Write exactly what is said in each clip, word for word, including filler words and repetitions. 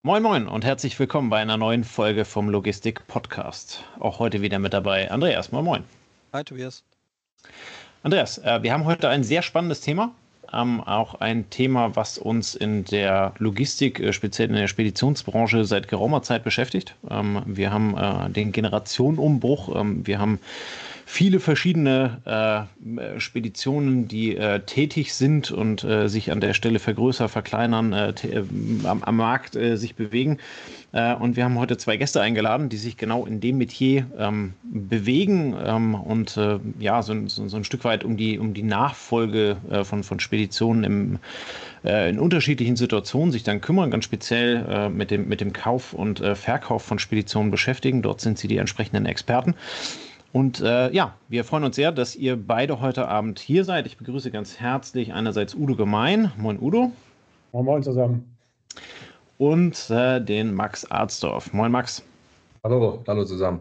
Moin Moin und herzlich willkommen bei einer neuen Folge vom Logistik Podcast. Auch heute wieder mit dabei Andreas. Moin Moin. Hi Tobias. Andreas, äh, wir haben heute ein sehr spannendes Thema. Ähm, auch ein Thema, was uns in der Logistik, äh, speziell in der Speditionsbranche, seit geraumer Zeit beschäftigt. Ähm, wir haben äh, den Generationenumbruch. Ähm, wir haben viele verschiedene äh, Speditionen, die äh, tätig sind und äh, sich an der Stelle vergrößern, verkleinern, äh, äh, am, am Markt äh, sich bewegen. Äh, und wir haben heute zwei Gäste eingeladen, die sich genau in dem Metier ähm, bewegen ähm, und äh, ja, so, so, so ein Stück weit um die, um die Nachfolge äh, von, von Speditionen im, äh, in unterschiedlichen Situationen sich dann kümmern, ganz speziell äh, mit dem, mit dem Kauf und äh, Verkauf von Speditionen beschäftigen. Dort sind sie die entsprechenden Experten. Und äh, ja, wir freuen uns sehr, dass ihr beide heute Abend hier seid. Ich begrüße ganz herzlich einerseits Udo Gemein. Moin Udo. Moin Moin zusammen. Und äh, den Max Arzdorf. Moin Max. Hallo, hallo zusammen.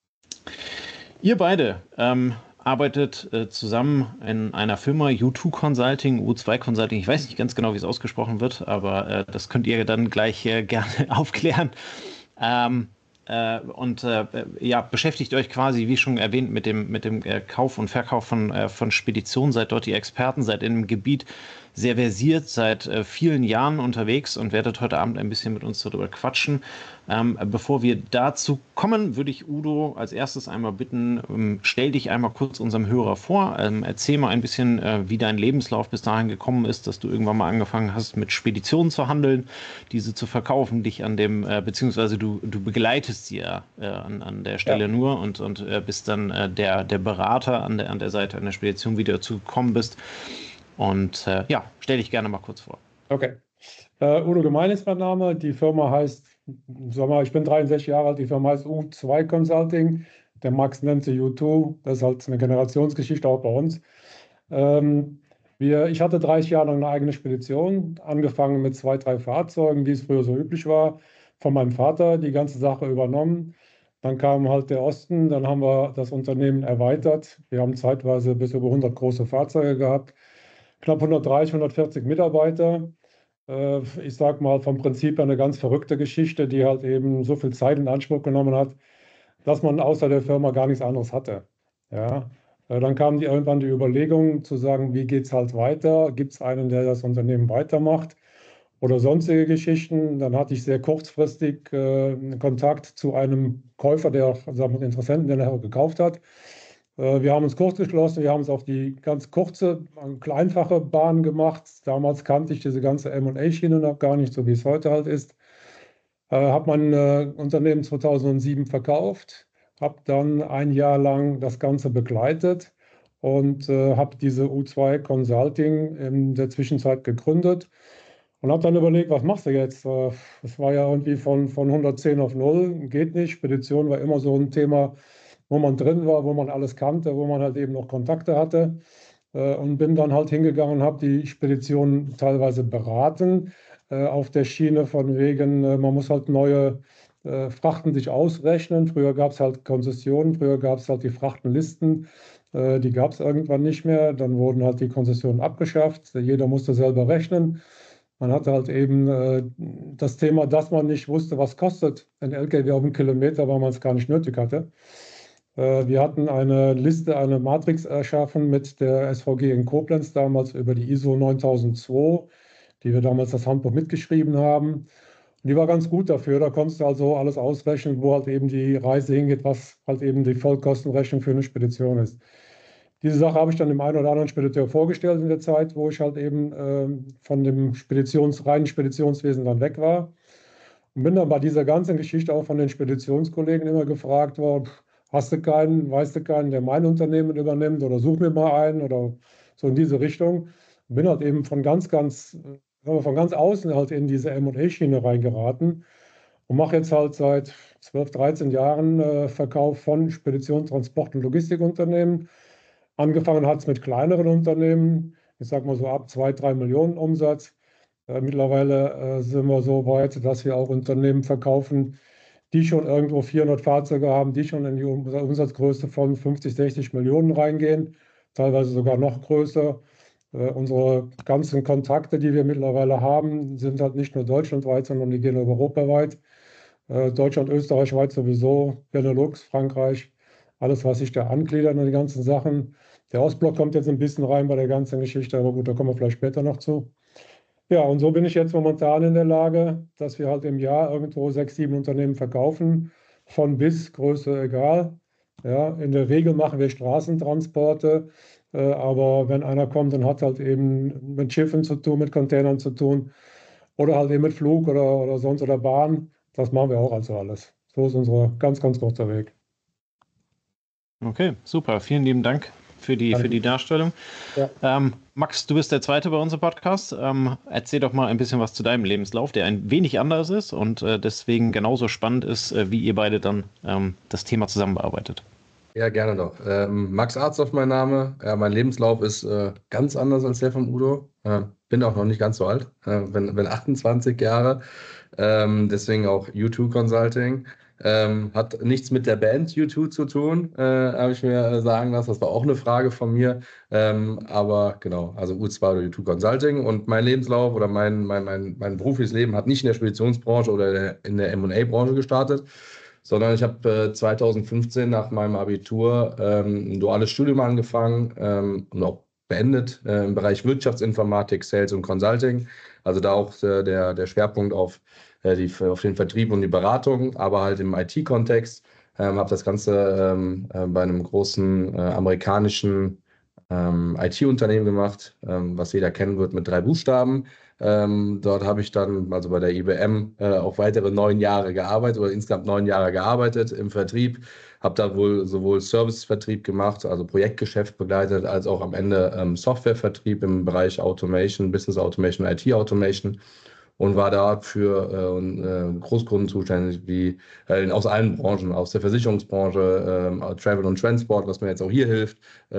Ihr beide ähm, arbeitet äh, zusammen in einer Firma U zwei Consulting, U zwei Consulting. Ich weiß nicht ganz genau, wie es ausgesprochen wird, aber äh, das könnt ihr dann gleich äh, gerne aufklären. Ähm, Äh, und äh, ja, beschäftigt euch quasi, wie schon erwähnt, mit dem, mit dem äh, Kauf und Verkauf von, äh, von Speditionen, seid dort die Experten, seid in dem Gebiet sehr versiert, seit äh, vielen Jahren unterwegs und werdet heute Abend ein bisschen mit uns darüber quatschen. Ähm, bevor wir dazu kommen, würde ich Udo als erstes einmal bitten, ähm, stell dich einmal kurz unserem Hörer vor, ähm, erzähl mal ein bisschen, äh, wie dein Lebenslauf bis dahin gekommen ist, dass du irgendwann mal angefangen hast, mit Speditionen zu handeln, diese zu verkaufen, dich an dem, äh, beziehungsweise du, du begleitest sie ja äh, an, an der Stelle ja. nur und, und äh, bist dann äh, der, der Berater an der, an der Seite einer Spedition, wie du dazu gekommen bist. Und äh, ja, stell dich gerne mal kurz vor. Okay. Uh, Udo Gemein ist mein Name. Die Firma heißt, sag mal, ich bin dreiundsechzig Jahre alt, die Firma heißt U zwei Consulting. Der Max nennt sie U zwei. Das ist halt eine Generationsgeschichte auch bei uns. Ähm, wir, ich hatte dreißig Jahre lang eine eigene Spedition, angefangen mit zwei, drei Fahrzeugen, wie es früher so üblich war, von meinem Vater die ganze Sache übernommen. Dann kam halt der Osten, dann haben wir das Unternehmen erweitert. Wir haben zeitweise bis über hundert große Fahrzeuge gehabt, knapp hundertdreißig, hundertvierzig Mitarbeiter. Ich sage mal vom Prinzip her eine ganz verrückte Geschichte, die halt eben so viel Zeit in Anspruch genommen hat, dass man außer der Firma gar nichts anderes hatte. Ja. Dann kam die, irgendwann die Überlegung zu sagen, wie geht es halt weiter? Gibt es einen, der das Unternehmen weitermacht oder sonstige Geschichten? Dann hatte ich sehr kurzfristig äh, Kontakt zu einem Käufer, der auch, sagen wir, Interessenten, der nachher gekauft hat. Wir haben uns kurz geschlossen, wir haben es auf die ganz kurze, einfache Bahn gemacht. Damals kannte ich diese ganze M und A-Schiene noch gar nicht, so wie es heute halt ist. Äh, habe mein äh, Unternehmen zweitausendsieben verkauft, habe dann ein Jahr lang das Ganze begleitet und äh, habe diese U zwei Consulting in der Zwischenzeit gegründet und habe dann überlegt, was machst du jetzt? Es äh, war ja irgendwie von, von hundertzehn auf null, geht nicht. Spedition war immer so ein Thema, wo man drin war, wo man alles kannte, wo man halt eben noch Kontakte hatte. Äh, und bin dann halt hingegangen und habe die Spedition teilweise beraten äh, auf der Schiene von wegen, äh, man muss halt neue äh, Frachten sich ausrechnen. Früher gab es halt Konzessionen, früher gab es halt die Frachtenlisten, äh, die gab es irgendwann nicht mehr. Dann wurden halt die Konzessionen abgeschafft, jeder musste selber rechnen. Man hatte halt eben äh, das Thema, dass man nicht wusste, was kostet ein L K W auf einen Kilometer, weil man es gar nicht nötig hatte. Wir hatten eine Liste, eine Matrix erschaffen mit der S V G in Koblenz, damals über die I S O neuntausendzwei, die wir damals das Handbuch mitgeschrieben haben. Und die war ganz gut dafür, da konntest du also alles ausrechnen, wo halt eben die Reise hingeht, was halt eben die Vollkostenrechnung für eine Spedition ist. Diese Sache habe ich dann dem einen oder anderen Spediteur vorgestellt in der Zeit, wo ich halt eben äh, von dem Speditions, reinen Speditionswesen dann weg war. Und bin dann bei dieser ganzen Geschichte auch von den Speditionskollegen immer gefragt worden, hast du keinen, weißt du keinen, der mein Unternehmen übernimmt oder such mir mal einen oder so in diese Richtung. Bin halt eben von ganz, ganz, von ganz außen halt in diese M und A-Schiene reingeraten und mache jetzt halt seit zwölf, dreizehn Jahren äh, Verkauf von Spedition, Transport und Logistikunternehmen. Angefangen hat es mit kleineren Unternehmen, ich sage mal so ab zwei, drei Millionen Umsatz. Äh, mittlerweile äh, sind wir so weit, dass wir auch Unternehmen verkaufen, die schon irgendwo vierhundert Fahrzeuge haben, die schon in die Umsatzgröße von fünfzig, sechzig Millionen reingehen, teilweise sogar noch größer. Äh, unsere ganzen Kontakte, die wir mittlerweile haben, sind halt nicht nur deutschlandweit, sondern die gehen europaweit. Äh, Deutschland, Österreich, Schweiz sowieso, Benelux, Frankreich, alles, was sich da angliedert an die ganzen Sachen. Der Ostblock kommt jetzt ein bisschen rein bei der ganzen Geschichte, aber gut, da kommen wir vielleicht später noch zu. Ja, und so bin ich jetzt momentan in der Lage, dass wir halt im Jahr irgendwo sechs, sieben Unternehmen verkaufen, von bis, Größe egal. Ja, in der Regel machen wir Straßentransporte, äh, aber wenn einer kommt und hat halt eben mit Schiffen zu tun, mit Containern zu tun oder halt eben mit Flug oder, oder sonst oder Bahn, das machen wir auch also alles. So ist unser ganz, ganz kurzer Weg. Okay, super. Vielen lieben Dank für die, für die Darstellung. Ja. Ähm, Max, du bist der Zweite bei unserem Podcast. Ähm, erzähl doch mal ein bisschen was zu deinem Lebenslauf, der ein wenig anders ist und äh, deswegen genauso spannend ist, äh, wie ihr beide dann ähm, das Thema zusammen bearbeitet. Ja, gerne doch. Ähm, Max Arzhoff mein Name. Ja, mein Lebenslauf ist äh, ganz anders als der von Udo. Äh, bin auch noch nicht ganz so alt. Äh, bin, bin achtundzwanzig Jahre. Ähm, deswegen auch U zwei Consulting. Ähm, hat nichts mit der Band U zwei zu tun, äh, habe ich mir äh, sagen lassen. Das war auch eine Frage von mir. Ähm, aber genau, also U zwei oder U zwei Consulting. Und mein Lebenslauf oder mein, mein, mein, mein berufliches Leben hat nicht in der Speditionsbranche oder der, in der M und A-Branche gestartet, sondern ich habe äh, zweitausendfünfzehn nach meinem Abitur ähm, ein duales Studium angefangen ähm, und auch beendet äh, im Bereich Wirtschaftsinformatik, Sales und Consulting. Also da auch äh, der, der Schwerpunkt auf, äh, die, auf den Vertrieb und die Beratung, aber halt im I T-Kontext. Ähm, habe das Ganze ähm, äh, bei einem großen äh, amerikanischen ähm, I T-Unternehmen gemacht, ähm, was jeder kennen wird mit drei Buchstaben. Ähm, dort habe ich dann, also bei der I B M, äh, auch weitere neun Jahre gearbeitet oder insgesamt neun Jahre gearbeitet im Vertrieb. Habe da wohl sowohl Servicevertrieb gemacht, also Projektgeschäft begleitet, als auch am Ende ähm, Softwarevertrieb im Bereich Automation, Business Automation, I T Automation und war da für äh, äh, Großkunden zuständig, wie äh, aus allen Branchen, aus der Versicherungsbranche, ähm, Travel und Transport, was mir jetzt auch hier hilft,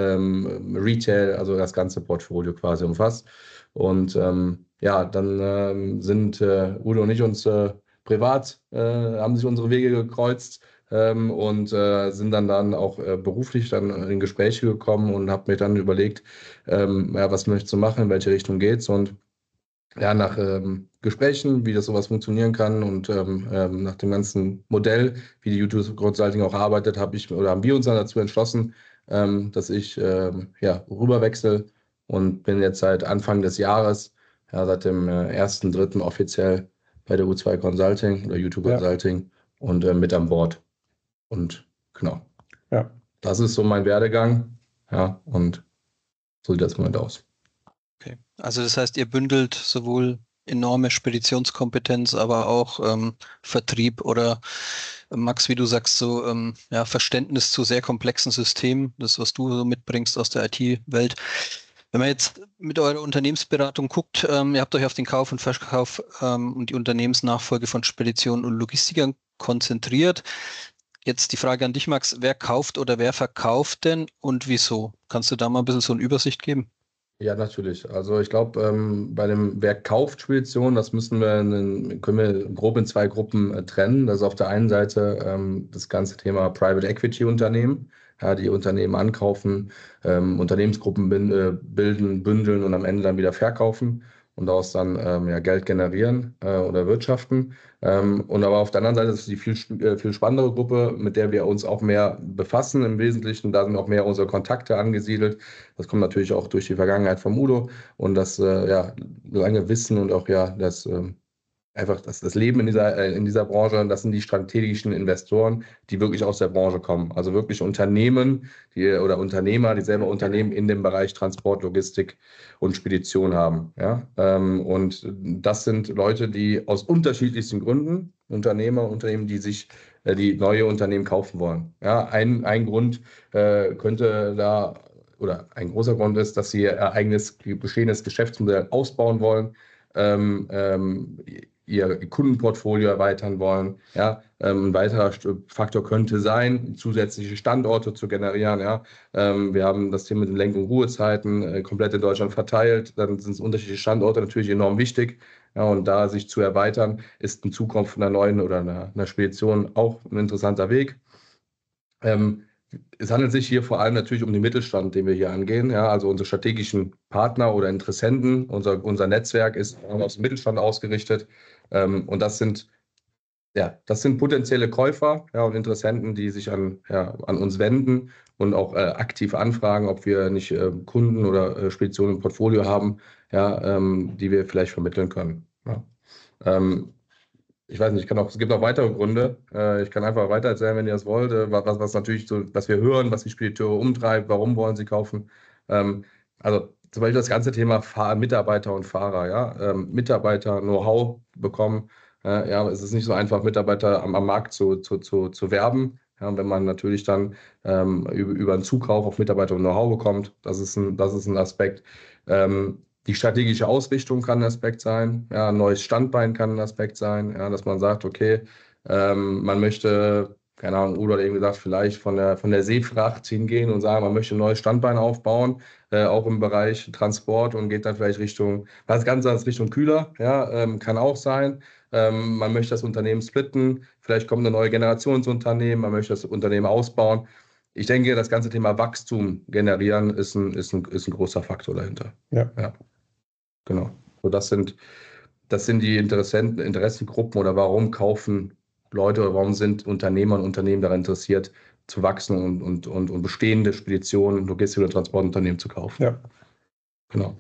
ähm, Retail, also das ganze Portfolio quasi umfasst. Und ähm, ja, dann ähm, sind äh, Udo und ich uns äh, privat, äh, haben sich unsere Wege gekreuzt ähm, und äh, sind dann dann auch äh, beruflich dann in Gespräche gekommen und habe mir dann überlegt, ähm, ja, was möchtest du machen, in welche Richtung geht's, und ja, nach ähm, Gesprächen, wie das sowas funktionieren kann und ähm, ähm, nach dem ganzen Modell, wie die U zwei Consulting auch arbeitet, habe ich oder haben wir uns dann dazu entschlossen, ähm, dass ich ähm, ja, rüberwechsel und bin jetzt seit Anfang des Jahres, ja, seit dem äh, ersten dritten offiziell bei der U zwei Consulting oder U zwei Ja. Consulting und äh, mit an Bord. Und genau, Ja. das ist so mein Werdegang. Ja, und so sieht das im Moment aus. Okay. Also das heißt, ihr bündelt sowohl enorme Speditionskompetenz, aber auch ähm, Vertrieb oder äh, Max, wie du sagst, so ähm, ja, Verständnis zu sehr komplexen Systemen, das, was du so mitbringst aus der I T-Welt. Wenn man jetzt mit eurer Unternehmensberatung guckt, ähm, ihr habt euch auf den Kauf und Verkauf ähm, und die Unternehmensnachfolge von Speditionen und Logistikern konzentriert. Jetzt die Frage an dich, Max, wer kauft oder wer verkauft denn und wieso? Kannst du da mal ein bisschen so eine Übersicht geben? Ja, natürlich. Also ich glaube, ähm, bei dem, wer kauft Speditionen, das müssen wir in, können wir grob in zwei Gruppen äh, trennen. Das ist auf der einen Seite ähm, das ganze Thema Private Equity Unternehmen, ja, die Unternehmen ankaufen, ähm, Unternehmensgruppen bin, äh, bilden, bündeln und am Ende dann wieder verkaufen und daraus dann ähm, ja, Geld generieren äh, oder wirtschaften. Ähm, und aber auf der anderen Seite ist es die viel, äh, viel spannendere Gruppe, mit der wir uns auch mehr befassen im Wesentlichen. Da sind auch mehr unsere Kontakte angesiedelt. Das kommt natürlich auch durch die Vergangenheit von Udo und das äh, ja, lange Wissen und auch ja das ähm, einfach das, das Leben in dieser, äh, in dieser Branche. Das sind die strategischen Investoren, die wirklich aus der Branche kommen. Also wirklich Unternehmen die, oder Unternehmer, die selber Unternehmen in dem Bereich Transport, Logistik und Spedition haben. Ja? Ähm, und das sind Leute, die aus unterschiedlichsten Gründen, Unternehmer, Unternehmen, die sich äh, die neue Unternehmen kaufen wollen. Ja? Ein, ein Grund äh, könnte da oder ein großer Grund ist, dass sie ihr eigenes bestehendes Geschäftsmodell ausbauen wollen, ähm, ähm, ihr Kundenportfolio erweitern wollen. Ja, ähm, ein weiterer Faktor könnte sein, zusätzliche Standorte zu generieren. Ja, ähm, wir haben das Thema mit den Lenk- und Ruhezeiten äh, komplett in Deutschland verteilt. Dann sind es unterschiedliche Standorte natürlich enorm wichtig. Ja, und da sich zu erweitern, ist in Zukunft einer neuen oder einer, einer Spedition auch ein interessanter Weg. Ähm, es handelt sich hier vor allem natürlich um den Mittelstand, den wir hier angehen. Ja, also unsere strategischen Partner oder Interessenten, unser, unser Netzwerk ist aus dem Mittelstand ausgerichtet. Ähm, und das sind, ja, das sind potenzielle Käufer, ja, und Interessenten, die sich an, ja, an uns wenden und auch äh, aktiv anfragen, ob wir nicht äh, Kunden oder äh, Speditionen im Portfolio haben, ja, ähm, die wir vielleicht vermitteln können. Ja. Ähm, Ich weiß nicht, ich kann auch, es gibt auch weitere Gründe. Äh, ich kann einfach weiter erzählen, wenn ihr das wollt, äh, was, was natürlich so, was wir hören, was die Spediteure umtreibt, warum wollen sie kaufen. Ähm, also zum Beispiel das ganze Thema Fahr Mitarbeiter und Fahrer, ja. Ähm, Mitarbeiter Know-how bekommen. Äh, ja, es ist nicht so einfach, Mitarbeiter am, am Markt zu, zu, zu, zu werben. Ja, und wenn man natürlich dann ähm, über, über einen Zukauf auf Mitarbeiter und Know-how bekommt, das ist ein, das ist ein Aspekt. Ähm, Die strategische Ausrichtung kann ein Aspekt sein, ja, ein neues Standbein kann ein Aspekt sein, ja, dass man sagt, okay, ähm, man möchte, keine Ahnung, Udo hat eben gesagt, vielleicht von der, von der Seefracht hingehen und sagen, man möchte ein neues Standbein aufbauen, äh, auch im Bereich Transport und geht dann vielleicht Richtung, was ganz anderes Richtung Kühler, ja, ähm, kann auch sein. Ähm, man möchte das Unternehmen splitten, vielleicht kommt eine neue Generation ins Unternehmen, man möchte das Unternehmen ausbauen. Ich denke, das ganze Thema Wachstum generieren ist ein, ist ein, ist ein großer Faktor dahinter. Ja. Ja. Genau. So, das sind, das sind die Interessenten, Interessengruppen oder warum kaufen Leute oder warum sind Unternehmer und Unternehmen daran interessiert, zu wachsen und, und, und, und bestehende Speditionen, Logistik- oder Transportunternehmen zu kaufen. Ja. Genau.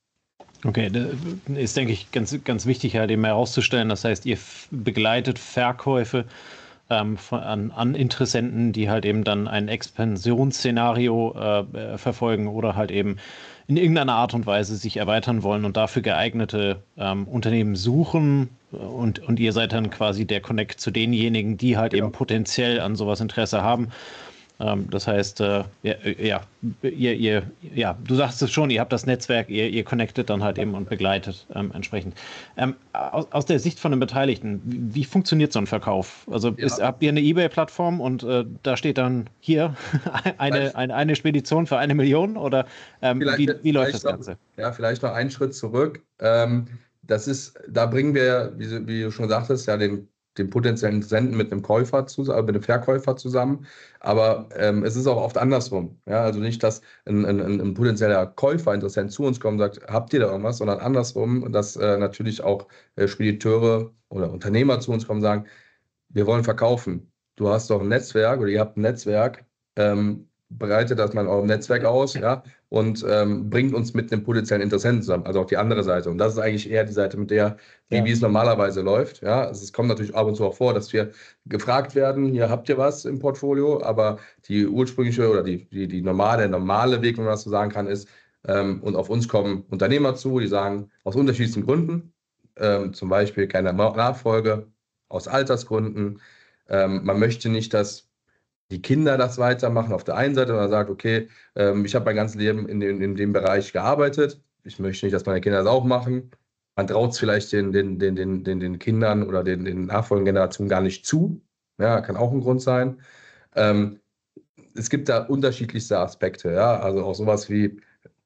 Okay, das ist, denke ich, ganz, ganz wichtig, halt eben herauszustellen. Das heißt, ihr begleitet Verkäufe ähm, von, an, an Interessenten, die halt eben dann ein Expansionsszenario äh, verfolgen oder halt eben in irgendeiner Art und Weise sich erweitern wollen und dafür geeignete ähm, Unternehmen suchen. Und, und ihr seid dann quasi der Connect zu denjenigen, die halt Genau. eben potenziell an sowas Interesse haben. Ähm, das heißt, äh, ja, ja, ihr, ihr, ja, du sagst es schon, ihr habt das Netzwerk, ihr, ihr connectet dann halt eben und begleitet ähm, entsprechend. Ähm, aus, aus der Sicht von den Beteiligten, wie, wie funktioniert so ein Verkauf? Also Ja. ist, habt ihr eine eBay-Plattform und äh, da steht dann hier eine, eine, eine Spedition für eine Million oder ähm, Vielleicht, wie, wie läuft das vielleicht noch, Ganze? ja, vielleicht noch einen Schritt zurück. Ähm, das ist, da bringen wir, wie, du- wie du schon sagtest, ja, den, den potenziellen Interessenten mit einem Käufer zusammen, mit einem Verkäufer zusammen. Aber ähm, es ist auch oft andersrum. Ja, also nicht, dass ein, ein, ein potenzieller Käufer, Interessent zu uns kommt und sagt, habt ihr da irgendwas, sondern andersrum, dass äh, natürlich auch äh, Spediteure oder Unternehmer zu uns kommen und sagen, wir wollen verkaufen. Du hast doch ein Netzwerk oder ihr habt ein Netzwerk, ähm, breitet das mal in eurem Netzwerk aus, ja, und ähm, bringt uns mit einem potenziellen Interessenten zusammen, also auch die andere Seite. Und das ist eigentlich eher die Seite, mit der, wie, Ja. wie es normalerweise läuft. Ja, also es kommt natürlich ab und zu auch vor, dass wir gefragt werden, hier habt ihr was im Portfolio, aber die ursprüngliche oder die, die, die normale, der normale Weg, wenn man das so sagen kann, ist, ähm, und auf uns kommen Unternehmer zu, die sagen, aus unterschiedlichsten Gründen, ähm, zum Beispiel keine Nachfolge, aus Altersgründen. Ähm, man möchte nicht, dass die Kinder das weitermachen auf der einen Seite, und man sagt, okay, ähm, ich habe mein ganzes Leben in dem, in dem Bereich gearbeitet. Ich möchte nicht, dass meine Kinder das auch machen. Man traut es vielleicht den, den, den, den, den, den Kindern oder den, den nachfolgenden Generationen gar nicht zu. Ja, kann auch ein Grund sein. Ähm, es gibt da unterschiedlichste Aspekte, ja, also auch sowas wie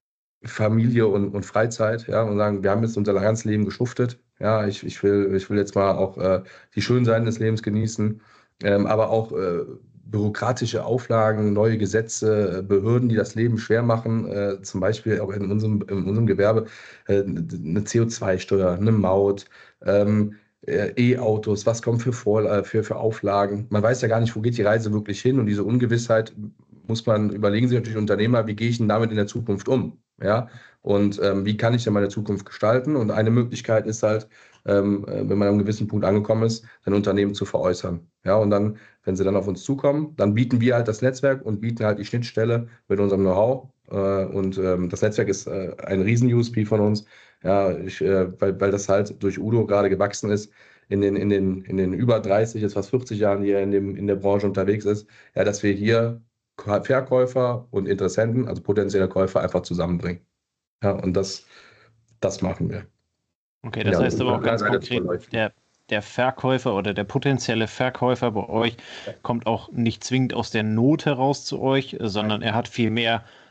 Familie und, und Freizeit, ja, und sagen, wir haben jetzt unser ganzes Leben geschuftet, ja, ich, ich will, ich will jetzt mal auch äh, die schönen Seiten des Lebens genießen, ähm, aber auch äh, bürokratische Auflagen, neue Gesetze, äh, Behörden, die das Leben schwer machen, äh, zum Beispiel auch in unserem, in unserem Gewerbe, äh, eine C O zwei Steuer, eine Maut, ähm, äh, E-Autos, was kommt für, Vor äh, für, für Auflagen. Man weiß ja gar nicht, wo geht die Reise wirklich hin, und diese Ungewissheit muss man überlegen, sich natürlich Unternehmer, wie gehe ich denn damit in der Zukunft um? Ja, und ähm, wie kann ich denn meine Zukunft gestalten? Und eine Möglichkeit ist halt, ähm, äh, wenn man an einem gewissen Punkt angekommen ist, sein Unternehmen zu veräußern. Ja, und dann, wenn sie dann auf uns zukommen, dann bieten wir halt das Netzwerk und bieten halt die Schnittstelle mit unserem Know-how. Äh, und ähm, das Netzwerk ist äh, ein Riesen-U S P von uns, ja, ich, äh, weil, weil das halt durch Udo gerade gewachsen ist. In den, in, den, in den über dreißig, jetzt fast vierzig Jahren, die er in, dem, in der Branche unterwegs ist, ja, dass wir hier Verkäufer und Interessenten, also potenzielle Käufer, einfach zusammenbringen. Ja, und das, das machen wir. Okay, das Ja, heißt aber auch ganz leider konkret, verläuft. der, der Verkäufer oder der potenzielle Verkäufer bei euch kommt auch nicht zwingend aus der Not heraus zu euch, sondern er hat vielmehr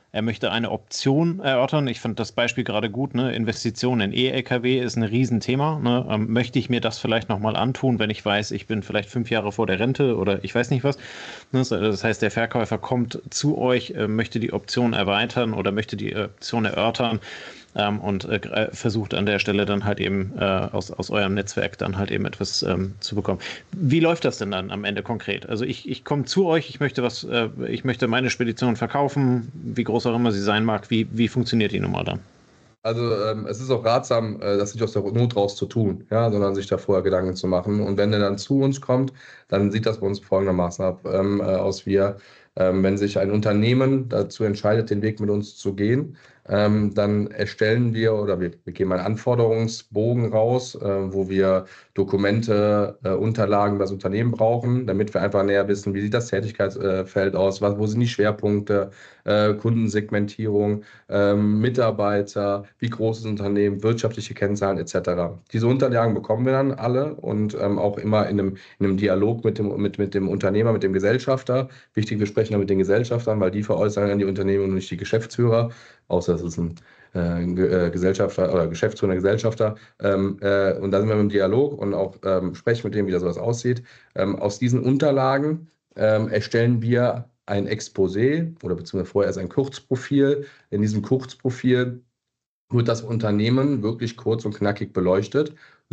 er möchte eine Option erörtern. Ich fand das Beispiel gerade gut, ne? Investition in E-L K W ist ein Riesenthema. Ne? Ähm, möchte ich mir das vielleicht nochmal antun, wenn ich weiß, ich bin vielleicht fünf Jahre vor der Rente oder ich weiß nicht was. Ne? Das heißt, der Verkäufer kommt zu euch, äh, möchte die Option erweitern oder möchte die Option erörtern. Ähm, und äh, versucht an der Stelle dann halt eben äh, aus, aus eurem Netzwerk dann halt eben etwas ähm, zu bekommen. Wie läuft das denn dann am Ende konkret? Also ich, ich komme zu euch, ich möchte was, äh, ich möchte meine Spedition verkaufen, wie groß auch immer sie sein mag. Wie, wie funktioniert die Nummer dann? Also ähm, es ist auch ratsam, äh, das nicht aus der Not raus zu tun, ja, sondern sich da vorher Gedanken zu machen. Und wenn er dann zu uns kommt, dann sieht das bei uns folgendermaßen ab, ähm, äh, aus. Wir, ähm, wenn sich ein Unternehmen dazu entscheidet, den Weg mit uns zu gehen, ähm, dann erstellen wir oder wir, wir geben einen Anforderungsbogen raus, äh, wo wir Dokumente, äh, Unterlagen das Unternehmen brauchen, damit wir einfach näher wissen, wie sieht das Tätigkeitsfeld aus, was, wo sind die Schwerpunkte, äh, Kundensegmentierung, ähm, Mitarbeiter, wie groß ist das Unternehmen, wirtschaftliche Kennzahlen et cetera. Diese Unterlagen bekommen wir dann alle und ähm, auch immer in einem, in einem Dialog mit dem, mit, mit dem Unternehmer, mit dem Gesellschafter. Wichtig, wir sprechen da mit den Gesellschaftern, weil die veräußern an die Unternehmen und nicht die Geschäftsführer, außer es ist ein äh, Gesellschafter oder geschäftsführender Gesellschafter. Ähm, äh, und da sind wir im Dialog und auch ähm, sprechen mit dem, wie das sowas aussieht. Ähm, aus diesen Unterlagen ähm, erstellen wir ein Exposé oder beziehungsweise vorher erst ein Kurzprofil. In diesem Kurzprofil wird das Unternehmen wirklich kurz und knackig beleuchtet,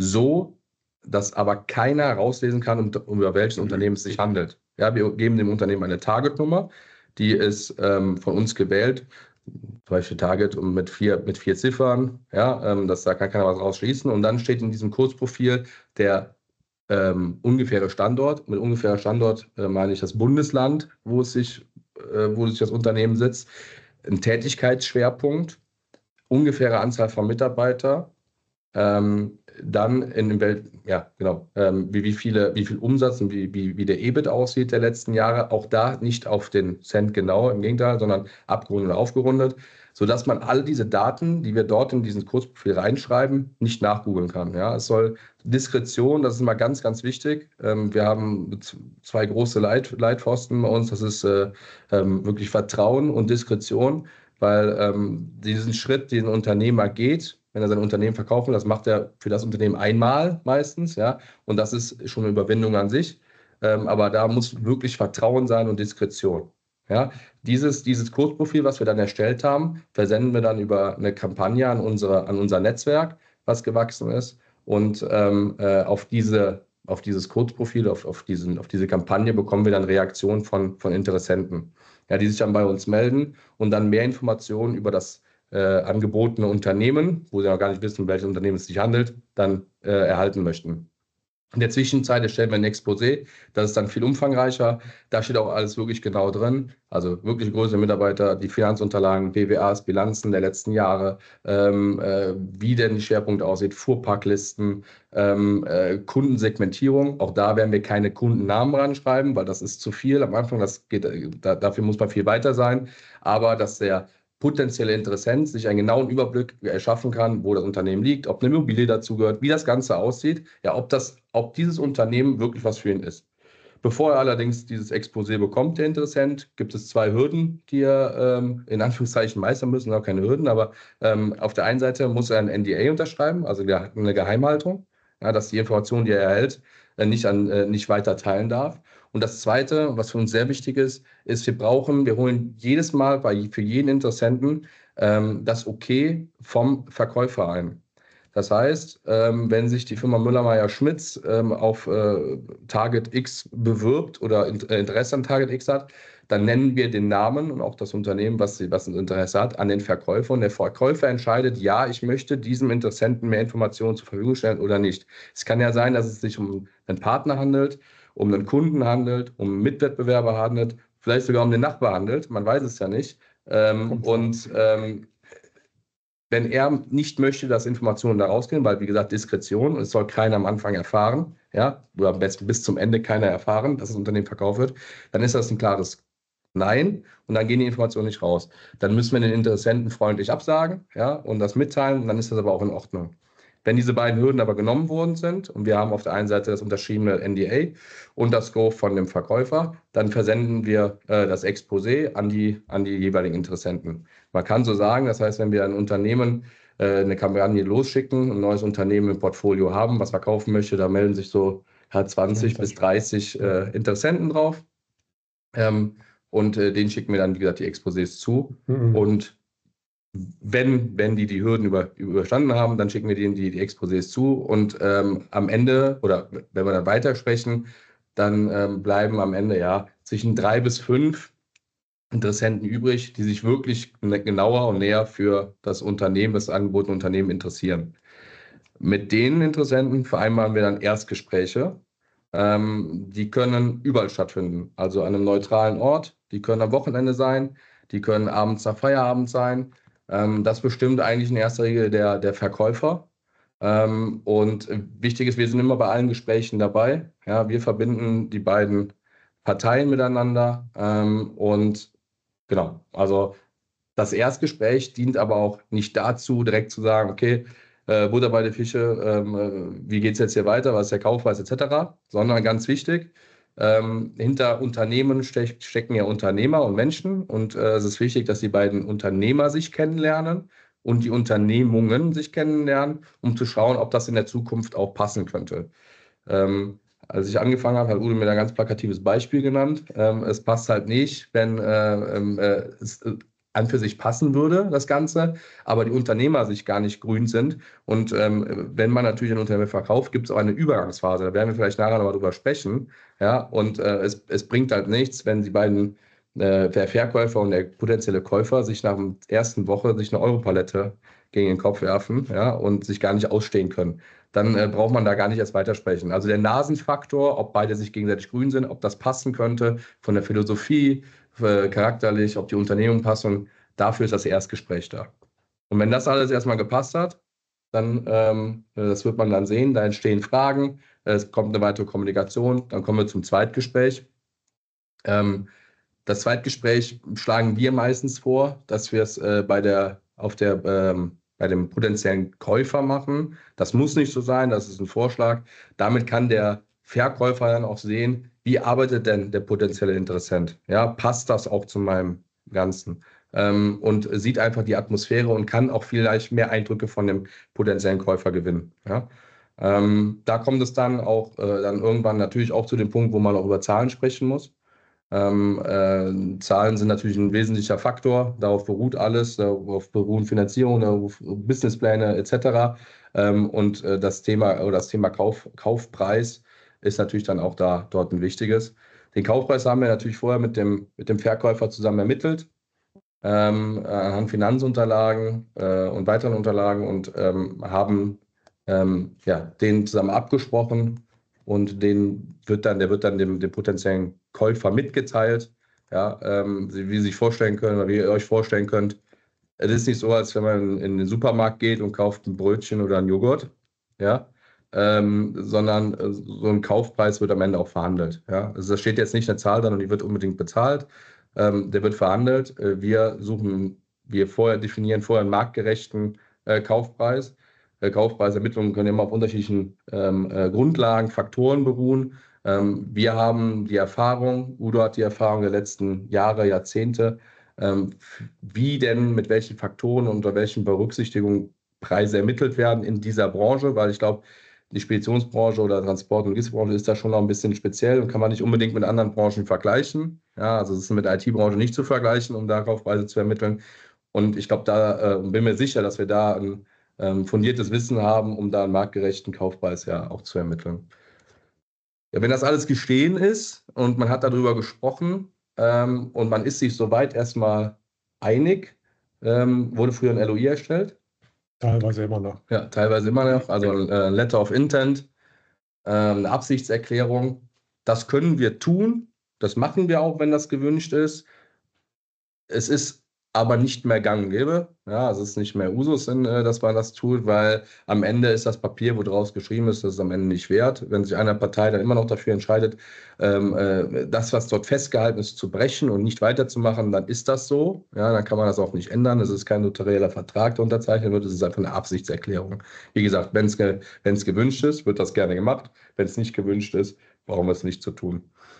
so dass aber keiner rauslesen kann, um, um über welches Unternehmen es sich handelt. Ja, wir geben dem Unternehmen eine Targetnummer, die ist ähm, von uns gewählt, zum Beispiel Target mit vier, mit vier Ziffern, ja, ähm, das, da kann keiner was rausschließen. Und dann steht in diesem Kurzprofil der ähm, ungefähre Standort. Mit ungefährer Standort äh, meine ich das Bundesland, wo es sich, äh, wo sich das Unternehmen sitzt, ein Tätigkeitsschwerpunkt, ungefähre Anzahl von Mitarbeitern, ähm, dann in dem Welt, ja, genau, ähm, wie, wie, viele, wie viel Umsatz und wie, wie, wie der E B I T aussieht der letzten Jahre. Auch da nicht auf den Cent genau, im Gegenteil, sondern abgerundet und aufgerundet, sodass man all diese Daten, die wir dort in diesen Kurzprofil reinschreiben, nicht nachgoogeln kann. Ja, es soll Diskretion, das ist immer ganz, ganz wichtig. Ähm, wir haben zwei große Leit, Leitpfosten bei uns, das ist äh, ähm, wirklich Vertrauen und Diskretion, weil ähm, diesen Schritt, den ein Unternehmer geht, wenn er sein Unternehmen verkaufen will, das macht er für das Unternehmen einmal meistens, ja, und das ist schon eine Überwindung an sich. Ähm, aber da muss wirklich Vertrauen sein und Diskretion. Ja, dieses, dieses Kurzprofil, was wir dann erstellt haben, versenden wir dann über eine Kampagne an, unsere, an unser Netzwerk, was gewachsen ist. Und ähm, äh, auf, diese, auf dieses Kurzprofil, auf, auf, diesen, auf diese Kampagne bekommen wir dann Reaktionen von, von Interessenten, ja, die sich dann bei uns melden und dann mehr Informationen über das äh, angebotene Unternehmen, wo sie noch gar nicht wissen, um welches Unternehmen es sich handelt, dann äh, erhalten möchten. In der Zwischenzeit erstellen wir ein Exposé, das ist dann viel umfangreicher. Da steht auch alles wirklich genau drin. Also wirklich größere Mitarbeiter, die Finanzunterlagen, B W As, Bilanzen der letzten Jahre, ähm, äh, wie denn die Schwerpunkte aussieht, Fuhrparklisten, ähm, äh, Kundensegmentierung. Auch da werden wir keine Kundennamen ranschreiben, weil das ist zu viel am Anfang. Das geht, da, dafür muss man viel weiter sein. Aber dass der potenzielle Interessent sich einen genauen Überblick erschaffen kann, wo das Unternehmen liegt, ob eine Immobilie dazugehört, wie das Ganze aussieht, ja, ob das, ob dieses Unternehmen wirklich was für ihn ist. Bevor er allerdings dieses Exposé bekommt, der Interessent, gibt es zwei Hürden, die er ähm, in Anführungszeichen meistern müssen, auch keine Hürden, aber ähm, auf der einen Seite muss er ein N D A unterschreiben, also eine Geheimhaltung, ja, dass die Information, die er erhält, äh, nicht, an, äh, nicht weiter teilen darf. Und das Zweite, was für uns sehr wichtig ist, ist, wir brauchen, wir holen jedes Mal bei, für jeden Interessenten ähm, das Okay vom Verkäufer ein. Das heißt, ähm, wenn sich die Firma Müller-Meyer-Schmitz ähm, auf äh, Target X bewirbt oder in, äh, Interesse an Target X hat, dann nennen wir den Namen und auch das Unternehmen, was, sie, was ein Interesse hat, an den Verkäufer. Und der Verkäufer entscheidet, ja, ich möchte diesem Interessenten mehr Informationen zur Verfügung stellen oder nicht. Es kann ja sein, dass es sich um einen Partner handelt, um einen Kunden handelt, um einen Mitwettbewerber handelt, vielleicht sogar um den Nachbar handelt, man weiß es ja nicht. Ähm, und ähm, wenn er nicht möchte, dass Informationen da rausgehen, weil, wie gesagt, Diskretion, es soll keiner am Anfang erfahren, ja, oder am besten bis zum Ende keiner erfahren, dass das Unternehmen verkauft wird, dann ist das ein klares Nein und dann gehen die Informationen nicht raus. Dann müssen wir den Interessenten freundlich absagen, ja, und das mitteilen und dann ist das aber auch in Ordnung. Wenn diese beiden Hürden aber genommen worden sind und wir haben auf der einen Seite das unterschriebene N D A und das Go von dem Verkäufer, dann versenden wir äh, das Exposé an die, an die jeweiligen Interessenten. Man kann so sagen, das heißt, wenn wir ein Unternehmen äh, eine Kampagne losschicken, ein neues Unternehmen im Portfolio haben, was verkaufen möchte, da melden sich so halt zwanzig bis dreißig äh, Interessenten drauf. Ähm, und äh, denen schicken wir dann, wie gesagt, die Exposés zu. Mhm. Und wenn, wenn die die Hürden über, überstanden haben, dann schicken wir denen die, die Exposés zu. Und ähm, am Ende, oder wenn wir dann weitersprechen, dann ähm, bleiben am Ende ja zwischen drei bis fünf Interessenten übrig, die sich wirklich genauer und näher für das Unternehmen, das angebotene Unternehmen interessieren. Mit den Interessenten vereinbaren wir dann Erstgespräche. Ähm, die können überall stattfinden, also an einem neutralen Ort. Die können am Wochenende sein, die können abends nach Feierabend sein. Ähm, das bestimmt eigentlich in erster Linie der, der Verkäufer. Ähm, und wichtig ist, wir sind immer bei allen Gesprächen dabei. Ja, wir verbinden die beiden Parteien miteinander. Ähm, und genau, also das Erstgespräch dient aber auch nicht dazu, direkt zu sagen, okay, äh, Butter bei den Fische, ähm, wie geht es jetzt hier weiter, was ist der Kaufpreis et cetera, sondern ganz wichtig, ähm, hinter Unternehmen ste stecken ja Unternehmer und Menschen und äh, es ist wichtig, dass die beiden Unternehmer sich kennenlernen und die Unternehmungen sich kennenlernen, um zu schauen, ob das in der Zukunft auch passen könnte. Ähm, als ich angefangen habe, hat Udo mir ein ganz plakatives Beispiel genannt. Ähm, es passt halt nicht, wenn äh, äh, es äh, an für sich passen würde, das Ganze, aber die Unternehmer sich gar nicht grün sind. Und ähm, wenn man natürlich ein Unternehmen verkauft, gibt es auch eine Übergangsphase. Da werden wir vielleicht nachher nochmal drüber sprechen. Ja? Und äh, es, es bringt halt nichts, wenn die beiden, äh, der Verkäufer und der potenzielle Käufer, sich nach der ersten Woche sich eine Europalette gegen den Kopf werfen, ja, und sich gar nicht ausstehen können. Dann äh, braucht man da gar nicht erst weitersprechen. Also der Nasenfaktor, ob beide sich gegenseitig grün sind, ob das passen könnte, von der Philosophie, äh, charakterlich, ob die Unternehmung passen, dafür ist das Erstgespräch da. Und wenn das alles erstmal gepasst hat, dann, ähm, das wird man dann sehen, da entstehen Fragen, es kommt eine weitere Kommunikation, dann kommen wir zum Zweitgespräch. Ähm, das Zweitgespräch schlagen wir meistens vor, dass wir es äh, bei der, auf der, ähm, bei dem potenziellen Käufer machen. Das muss nicht so sein, das ist ein Vorschlag. Damit kann der Verkäufer dann auch sehen, wie arbeitet denn der potenzielle Interessent? Ja, passt das auch zu meinem Ganzen? Ähm, und sieht einfach die Atmosphäre und kann auch vielleicht mehr Eindrücke von dem potenziellen Käufer gewinnen. Ja? Ähm, da kommt es dann auch äh, dann irgendwann natürlich auch zu dem Punkt, wo man auch über Zahlen sprechen muss. Ähm, äh, Zahlen sind natürlich ein wesentlicher Faktor, darauf beruht alles, darauf beruhen Finanzierung, darauf Businesspläne et cetera. Ähm, und äh, das Thema oder das Thema Kauf, Kaufpreis ist natürlich dann auch da dort ein wichtiges. Den Kaufpreis haben wir natürlich vorher mit dem, mit dem Verkäufer zusammen ermittelt, ähm, anhand Finanzunterlagen äh, und weiteren Unterlagen und ähm, haben ähm, ja, den zusammen abgesprochen. Und den wird dann, der wird dann dem, dem potenziellen Käufer mitgeteilt. Ja, ähm, wie Sie sich vorstellen können oder wie ihr euch vorstellen könnt. Es ist nicht so, als wenn man in den Supermarkt geht und kauft ein Brötchen oder einen Joghurt, ja, ähm, sondern äh, so ein Kaufpreis wird am Ende auch verhandelt. Ja. Also da steht jetzt nicht eine Zahl dran und die wird unbedingt bezahlt. Ähm, der wird verhandelt. Äh, wir suchen, wir vorher definieren vorher einen marktgerechten äh, Kaufpreis. Kaufpreisermittlungen können immer auf unterschiedlichen ähm, äh, Grundlagen, Faktoren beruhen. Ähm, wir haben die Erfahrung, Udo hat die Erfahrung der letzten Jahre, Jahrzehnte, ähm, wie denn mit welchen Faktoren und unter welchen Berücksichtigungen Preise ermittelt werden in dieser Branche, weil ich glaube, die Speditionsbranche oder Transport- und Logistikbranche ist da schon noch ein bisschen speziell und kann man nicht unbedingt mit anderen Branchen vergleichen. Ja, also es ist mit der I T-Branche nicht zu vergleichen, um da Kaufpreise zu ermitteln. Und ich glaube, da äh, bin mir sicher, dass wir da ein Ähm, fundiertes Wissen haben, um da einen marktgerechten Kaufpreis ja auch zu ermitteln. Ja, wenn das alles geschehen ist und man hat darüber gesprochen ähm, und man ist sich soweit erstmal einig, ähm, wurde früher ein L O I erstellt? Teilweise immer noch. Ja, teilweise immer noch. Also ein äh, Letter of Intent, äh, eine Absichtserklärung. Das können wir tun. Das machen wir auch, wenn das gewünscht ist. Es ist aber nicht mehr gang und gäbe. Ja, also es ist nicht mehr Usus, in, äh, dass man das tut, weil am Ende ist das Papier, wo draus geschrieben ist, das ist am Ende nicht wert. Wenn sich eine Partei dann immer noch dafür entscheidet, ähm, äh, das, was dort festgehalten ist, zu brechen und nicht weiterzumachen, dann ist das so. Ja, dann kann man das auch nicht ändern. Es ist kein notariella Vertrag, der unterzeichnet wird. Es ist einfach eine Absichtserklärung. Wie gesagt, wenn es ge wenn es gewünscht ist, wird das gerne gemacht. Wenn es nicht gewünscht ist, brauchen wir es nicht zu tun.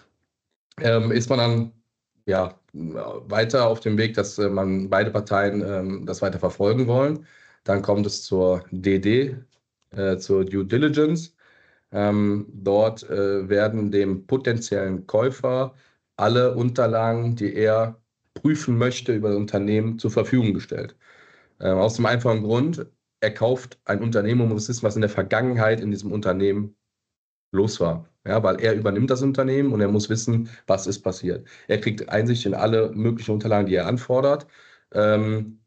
Ähm, ist man dann ja, weiter auf dem Weg, dass äh, man beide Parteien ähm, das weiter verfolgen wollen. Dann kommt es zur D D, äh, zur Due Diligence. Ähm, dort äh, werden dem potenziellen Käufer alle Unterlagen, die er prüfen möchte über das Unternehmen, zur Verfügung gestellt. Ähm, aus dem einfachen Grund, er kauft ein Unternehmen und muss wissen, was in der Vergangenheit in diesem Unternehmen los war. Ja, weil er übernimmt das Unternehmen und er muss wissen, was ist passiert. Er kriegt Einsicht in alle möglichen Unterlagen, die er anfordert. Ähm,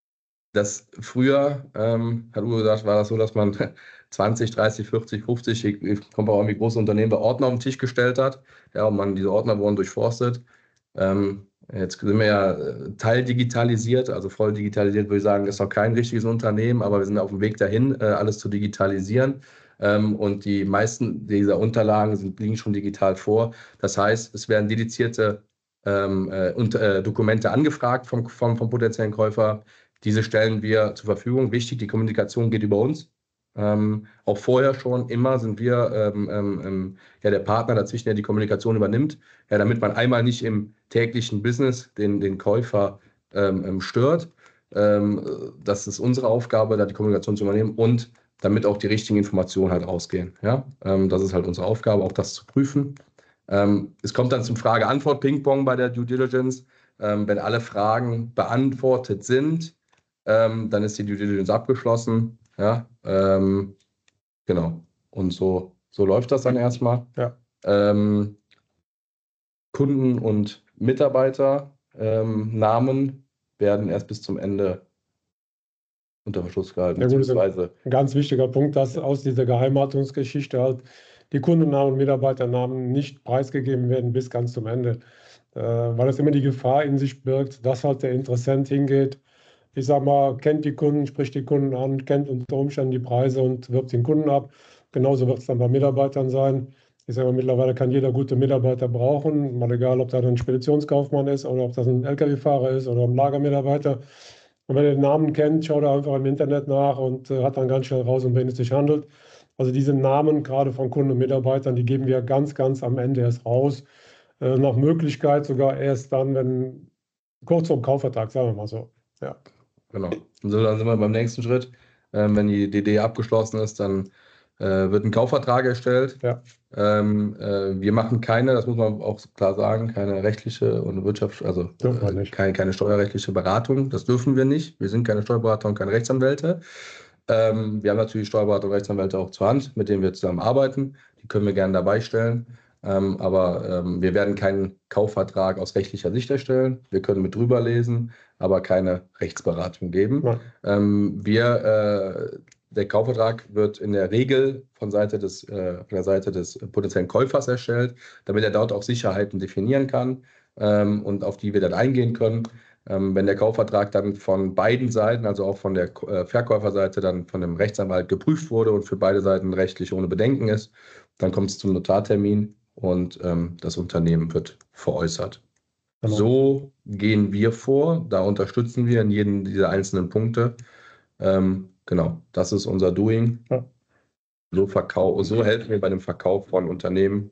das früher, ähm, hat Uwe gesagt, war das so, dass man zwanzig, dreißig, vierzig, fünfzig, ich, ich komme auch irgendwie große Unternehmen, bei Ordner auf den Tisch gestellt hat. Ja, und man diese Ordner wurden durchforstet. Ähm, jetzt sind wir ja teildigitalisiert, also voll digitalisiert, würde ich sagen, ist noch kein richtiges Unternehmen, aber wir sind auf dem Weg dahin, äh, alles zu digitalisieren. Ähm, und die meisten dieser Unterlagen sind, liegen schon digital vor. Das heißt, es werden dedizierte ähm, äh, und, äh, Dokumente angefragt vom, vom, vom potenziellen Käufer. Diese stellen wir zur Verfügung. Wichtig, die Kommunikation geht über uns. Ähm, auch vorher schon immer sind wir ähm, ähm, ja, der Partner dazwischen, der die Kommunikation übernimmt, ja, damit man einmal nicht im täglichen Business den, den Käufer ähm, stört. Ähm, das ist unsere Aufgabe, da die Kommunikation zu übernehmen und damit auch die richtigen Informationen halt rausgehen. Ja? Ähm, das ist halt unsere Aufgabe, auch das zu prüfen. Ähm, es kommt dann zum Frage-Antwort-Ping-Pong bei der Due Diligence. Ähm, wenn alle Fragen beantwortet sind, ähm, dann ist die Due Diligence abgeschlossen. Ja? Ähm, genau. Und so, so läuft das dann erstmal. Ja. Ähm, Kunden und Mitarbeiter ähm, Namen werden erst bis zum Ende unter Verschluss gehalten. Ja, gut, das ist beziehungsweise ein ganz wichtiger Punkt, dass aus dieser Geheimhaltungsgeschichte halt die Kundennamen und Mitarbeiternamen nicht preisgegeben werden bis ganz zum Ende. Äh, weil es immer die Gefahr in sich birgt, dass halt der Interessent hingeht, ich sag mal, kennt die Kunden, spricht die Kunden an, kennt unter Umständen die Preise und wirbt den Kunden ab. Genauso wird es dann bei Mitarbeitern sein. Ich sage mal, mittlerweile kann jeder gute Mitarbeiter brauchen, mal egal, ob das ein Speditionskaufmann ist oder ob das ein L K W-Fahrer ist oder ein Lagermitarbeiter. Und wenn er den Namen kennt, schaut er einfach im Internet nach und äh, hat dann ganz schnell raus, um wen es sich handelt. Also diese Namen, gerade von Kunden und Mitarbeitern, die geben wir ganz, ganz am Ende erst raus. Äh, nach Möglichkeit sogar erst dann, wenn kurz vor dem Kaufvertrag, sagen wir mal so. Ja. Genau. Und so, dann sind wir beim nächsten Schritt. Ähm, wenn die D D abgeschlossen ist, dann äh, wird ein Kaufvertrag erstellt. Ja. Ähm, äh, wir machen keine, das muss man auch klar sagen, keine rechtliche und Wirtschafts-, also äh, keine, keine steuerrechtliche Beratung. Das dürfen wir nicht. Wir sind keine Steuerberater und keine Rechtsanwälte. Ähm, wir haben natürlich Steuerberater und Rechtsanwälte auch zur Hand, mit denen wir zusammen arbeiten. Die können wir gerne dabei stellen. Ähm, aber ähm, wir werden keinen Kaufvertrag aus rechtlicher Sicht erstellen. Wir können mit drüber lesen, aber keine Rechtsberatung geben. Ähm, wir, äh, der Kaufvertrag wird in der Regel von, Seite des, äh, von der Seite des potenziellen Käufers erstellt, damit er dort auch Sicherheiten definieren kann ähm, und auf die wir dann eingehen können. Ähm, wenn der Kaufvertrag dann von beiden Seiten, also auch von der äh, Verkäuferseite, dann von dem Rechtsanwalt geprüft wurde und für beide Seiten rechtlich ohne Bedenken ist, dann kommt es zum Notartermin und ähm, das Unternehmen wird veräußert. Genau. So gehen wir vor, da unterstützen wir in jedem dieser einzelnen Punkte. Ähm, genau, das ist unser Doing. Ja. So, Verkauf, so helfen wir bei dem Verkauf von Unternehmen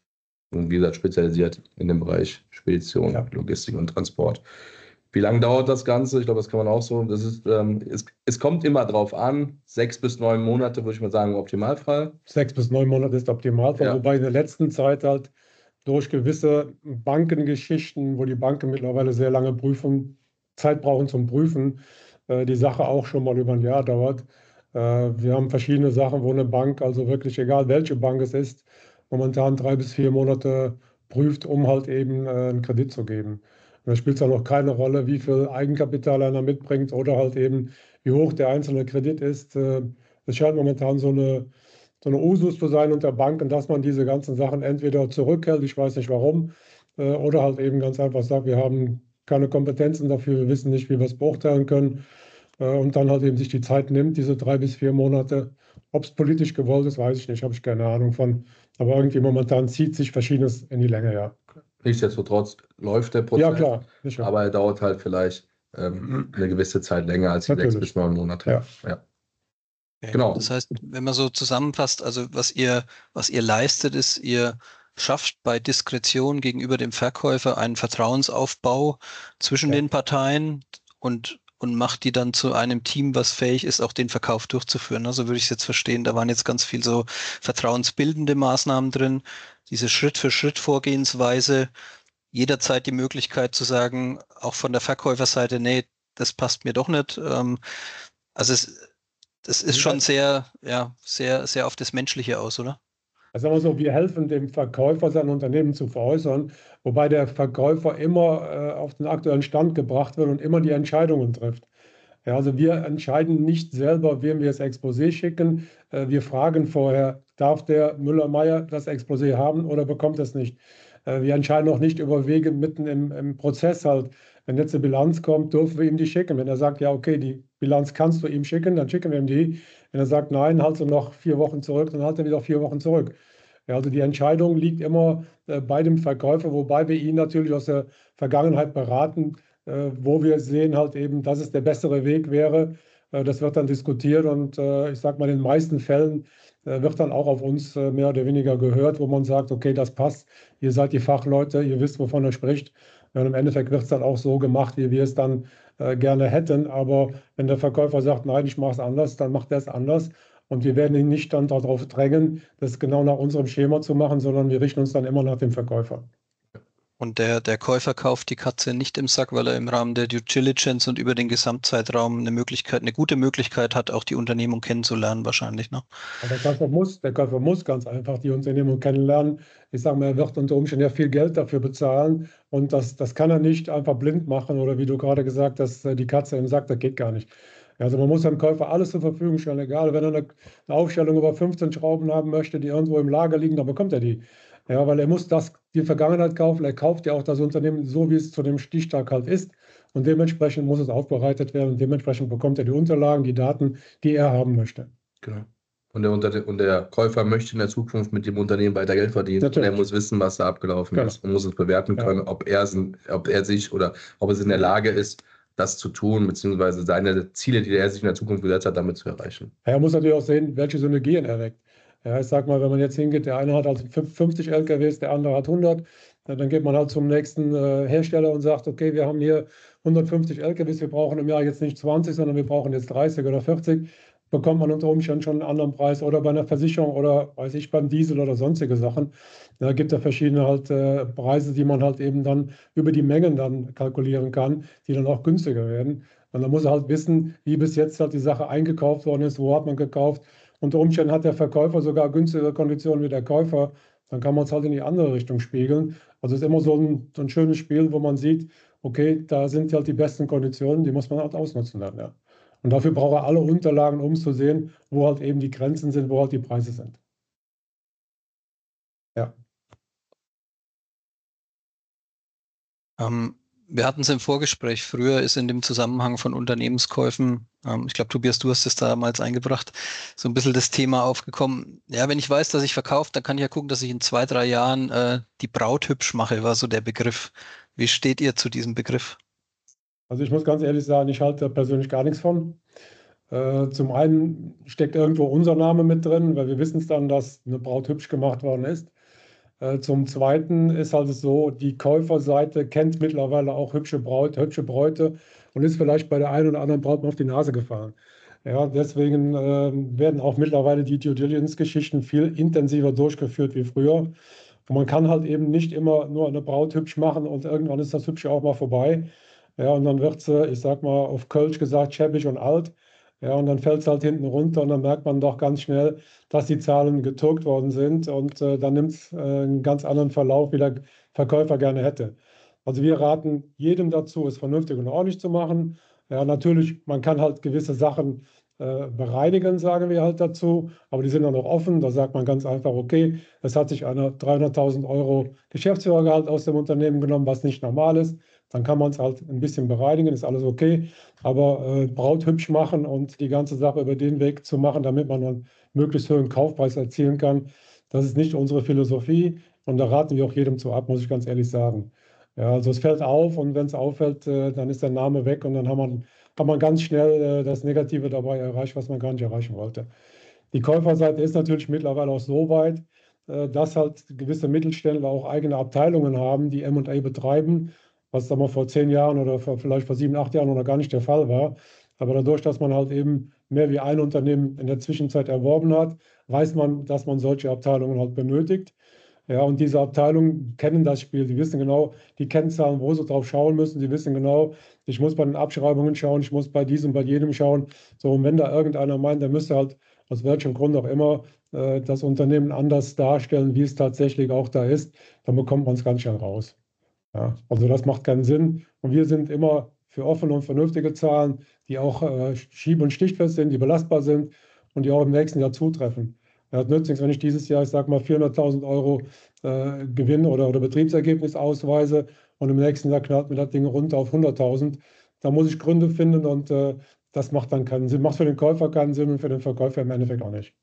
und wie gesagt spezialisiert in dem Bereich Spedition, ja. Logistik und Transport. Wie lange dauert das Ganze? Ich glaube, das kann man auch so. Das ist, ähm, es, es kommt immer drauf an. Sechs bis neun Monate, würde ich mal sagen, im Optimalfall. Sechs bis neun Monate ist Optimalfall, ja. Wobei in der letzten Zeit halt durch gewisse Bankengeschichten, wo die Banken mittlerweile sehr lange Prüfung, Zeit brauchen zum Prüfen, äh, die Sache auch schon mal über ein Jahr dauert. Äh, wir haben verschiedene Sachen, wo eine Bank, also wirklich egal welche Bank es ist, momentan drei bis vier Monate prüft, um halt eben äh, einen Kredit zu geben. Und da spielt es auch noch keine Rolle, wie viel Eigenkapital einer mitbringt oder halt eben, wie hoch der einzelne Kredit ist. Äh, es scheint momentan so eine so eine Usus zu sein unter Banken, dass man diese ganzen Sachen entweder zurückhält, ich weiß nicht warum, äh, oder halt eben ganz einfach sagt, wir haben keine Kompetenzen dafür, wir wissen nicht, wie wir es beurteilen können. Und dann halt eben sich die Zeit nimmt, diese drei bis vier Monate. Ob es politisch gewollt ist, weiß ich nicht, habe ich keine Ahnung von. Aber irgendwie momentan zieht sich Verschiedenes in die Länge, ja. Nichtsdestotrotz läuft der Prozess, Ja, klar. Sicher. aber er dauert halt vielleicht ähm, eine gewisse Zeit länger als die Natürlich. sechs bis neun Monate. Ja. Ja. Okay. Genau. Das heißt, wenn man so zusammenfasst, also was ihr, was ihr leistet, ist, ihr schafft bei Diskretion gegenüber dem Verkäufer einen Vertrauensaufbau zwischen Ja. den Parteien und, und macht die dann zu einem Team, was fähig ist, auch den Verkauf durchzuführen. Also würde ich es jetzt verstehen. Da waren jetzt ganz viel so vertrauensbildende Maßnahmen drin, diese Schritt-für-Schritt-Vorgehensweise, jederzeit die Möglichkeit zu sagen, auch von der Verkäuferseite, nee, das passt mir doch nicht. Ähm, also es Das ist schon sehr, ja, sehr, sehr auf das Menschliche aus, oder? Also sagen wir so, wir helfen dem Verkäufer, sein Unternehmen zu veräußern, wobei der Verkäufer immer äh, auf den aktuellen Stand gebracht wird und immer die Entscheidungen trifft. Ja, also wir entscheiden nicht selber, wem wir das Exposé schicken. Äh, wir fragen vorher, darf der Müller-Meyer das Exposé haben oder bekommt es nicht? Äh, wir entscheiden auch nicht über Wege mitten im, im Prozess halt. Wenn jetzt eine Bilanz kommt, dürfen wir ihm die schicken. Wenn er sagt, ja, okay, die Bilanz kannst du ihm schicken, dann schicken wir ihm die. Wenn er sagt, nein, halt sie noch vier Wochen zurück, dann halt er wieder vier Wochen zurück. Ja, also die Entscheidung liegt immer äh, bei dem Verkäufer, wobei wir ihn natürlich aus der Vergangenheit beraten, äh, wo wir sehen halt eben, dass es der bessere Weg wäre. Äh, das wird dann diskutiert und äh, ich sage mal, in den meisten Fällen äh, wird dann auch auf uns äh, mehr oder weniger gehört, wo man sagt, okay, das passt, ihr seid die Fachleute, ihr wisst, wovon er spricht. Und im Endeffekt wird es dann auch so gemacht, wie wir es dann äh, gerne hätten. Aber wenn der Verkäufer sagt, nein, ich mache es anders, dann macht er es anders. Und wir werden ihn nicht dann darauf drängen, das genau nach unserem Schema zu machen, sondern wir richten uns dann immer nach dem Verkäufer. Und der, der Käufer kauft die Katze nicht im Sack, weil er im Rahmen der Due Diligence und über den Gesamtzeitraum eine Möglichkeit, eine gute Möglichkeit hat, auch die Unternehmung kennenzulernen, wahrscheinlich, ne? Der Käufer muss, der Käufer muss ganz einfach die Unternehmung kennenlernen. Ich sage mal, er wird unter Umständen ja viel Geld dafür bezahlen und das, das kann er nicht einfach blind machen oder wie du gerade gesagt hast, die Katze im Sack, das geht gar nicht. Also man muss dem Käufer alles zur Verfügung stellen, egal, wenn er eine, eine Aufstellung über fünfzehn Schrauben haben möchte, die irgendwo im Lager liegen, dann bekommt er die. Ja, weil er muss das, die Vergangenheit kaufen, er kauft ja auch das Unternehmen so, wie es zu dem Stichtag halt ist und dementsprechend muss es aufbereitet werden und dementsprechend bekommt er die Unterlagen, die Daten, die er haben möchte. Genau. Und der, Unter und der Käufer möchte in der Zukunft mit dem Unternehmen weiter Geld verdienen. Natürlich. Und er muss wissen, was da abgelaufen Genau. ist und muss es bewerten können, Ja. ob, er, ob er sich oder ob es in der Lage ist, das zu tun, beziehungsweise seine Ziele, die er sich in der Zukunft gesetzt hat, damit zu erreichen. Ja, er muss natürlich auch sehen, welche Synergien er weckt. Ja, ich sag mal, wenn man jetzt hingeht, der eine hat halt fünfzig L K Ws, der andere hat hundert, dann geht man halt zum nächsten äh, Hersteller und sagt, okay, wir haben hier hundertfünfzig L K Ws, wir brauchen im Jahr jetzt nicht zwanzig, sondern wir brauchen jetzt dreißig oder vierzig. Bekommt man unter Umständen schon einen anderen Preis oder bei einer Versicherung oder weiß ich, beim Diesel oder sonstige Sachen. Da gibt es ja verschiedene halt äh, Preise, die man halt eben dann über die Mengen dann kalkulieren kann, die dann auch günstiger werden. Und da muss er halt wissen, wie bis jetzt halt die Sache eingekauft worden ist, wo hat man gekauft. Unter Umständen hat der Verkäufer sogar günstigere Konditionen wie der Käufer. Dann kann man es halt in die andere Richtung spiegeln. Also es ist immer so ein, so ein schönes Spiel, wo man sieht, okay, da sind halt die besten Konditionen, die muss man halt ausnutzen dann, ja. Und dafür braucht er alle Unterlagen, um zu sehen, wo halt eben die Grenzen sind, wo halt die Preise sind. Ja. Ähm, wir hatten es im Vorgespräch. Früher ist in dem Zusammenhang von Unternehmenskäufen, ähm, ich glaube, Tobias, du hast es damals eingebracht, so ein bisschen das Thema aufgekommen. Ja, wenn ich weiß, dass ich verkaufe, dann kann ich ja gucken, dass ich in zwei, drei Jahren äh, die Braut hübsch mache, war so der Begriff. Wie steht ihr zu diesem Begriff? Also ich muss ganz ehrlich sagen, ich halte da persönlich gar nichts von. Äh, zum einen steckt irgendwo unser Name mit drin, weil wir wissen es dann, dass eine Braut hübsch gemacht worden ist. Äh, zum Zweiten ist halt so, die Käuferseite kennt mittlerweile auch hübsche Braut, hübsche Bräute und ist vielleicht bei der einen oder anderen Braut mal auf die Nase gefallen. Ja, deswegen äh, werden auch mittlerweile die Due Diligence-Geschichten viel intensiver durchgeführt wie früher. Und man kann halt eben nicht immer nur eine Braut hübsch machen und irgendwann ist das Hübsche auch mal vorbei. Ja, und dann wird sie, ich sag mal, auf Kölsch gesagt, schäbig und alt. Ja, und dann fällt es halt hinten runter und dann merkt man doch ganz schnell, dass die Zahlen getürkt worden sind und äh, dann nimmt es äh, einen ganz anderen Verlauf, wie der Verkäufer gerne hätte. Also wir raten jedem dazu, es vernünftig und ordentlich zu machen. Ja, natürlich, man kann halt gewisse Sachen äh, bereinigen, sagen wir halt dazu, aber die sind dann noch offen. Da sagt man ganz einfach, okay, es hat sich einer dreihunderttausend Euro Geschäftsführergehalt aus dem Unternehmen genommen, was nicht normal ist. dann kann man es halt ein bisschen bereinigen, ist alles okay. Aber äh, Braut hübsch machen und die ganze Sache über den Weg zu machen, damit man einen möglichst hohen Kaufpreis erzielen kann, das ist nicht unsere Philosophie. Und da raten wir auch jedem zu ab, muss ich ganz ehrlich sagen. Ja, also es fällt auf und wenn es auffällt, äh, dann ist der Name weg und dann hat man, hat man ganz schnell äh, das Negative dabei erreicht, was man gar nicht erreichen wollte. Die Käuferseite ist natürlich mittlerweile auch so weit, äh, dass halt gewisse Mittelständler auch eigene Abteilungen haben, die M und A betreiben, was sagen wir, vor zehn Jahren oder vor, vielleicht vor sieben, acht Jahren noch gar nicht der Fall war. Aber dadurch, dass man halt eben mehr wie ein Unternehmen in der Zwischenzeit erworben hat, weiß man, dass man solche Abteilungen halt benötigt. Ja, und diese Abteilungen kennen das Spiel. Die wissen genau die Kennzahlen, wo sie drauf schauen müssen. Sie wissen genau, ich muss bei den Abschreibungen schauen, ich muss bei diesem, bei jedem schauen. So, und wenn da irgendeiner meint, der müsste halt aus welchem Grund auch immer äh, das Unternehmen anders darstellen, wie es tatsächlich auch da ist, dann bekommt man es ganz schnell raus. Ja, also das macht keinen Sinn. Und wir sind immer für offene und vernünftige Zahlen, die auch äh, schieb- und stichfest sind, die belastbar sind und die auch im nächsten Jahr zutreffen. Ja, das nützt nichts, wenn ich dieses Jahr, ich sage mal, vierhunderttausend Euro äh, Gewinn oder, oder Betriebsergebnis ausweise und im nächsten Jahr knallt mir das Ding runter auf hunderttausend. Da muss ich Gründe finden und äh, das macht dann keinen Sinn. Macht für den Käufer keinen Sinn und für den Verkäufer im Endeffekt auch nicht.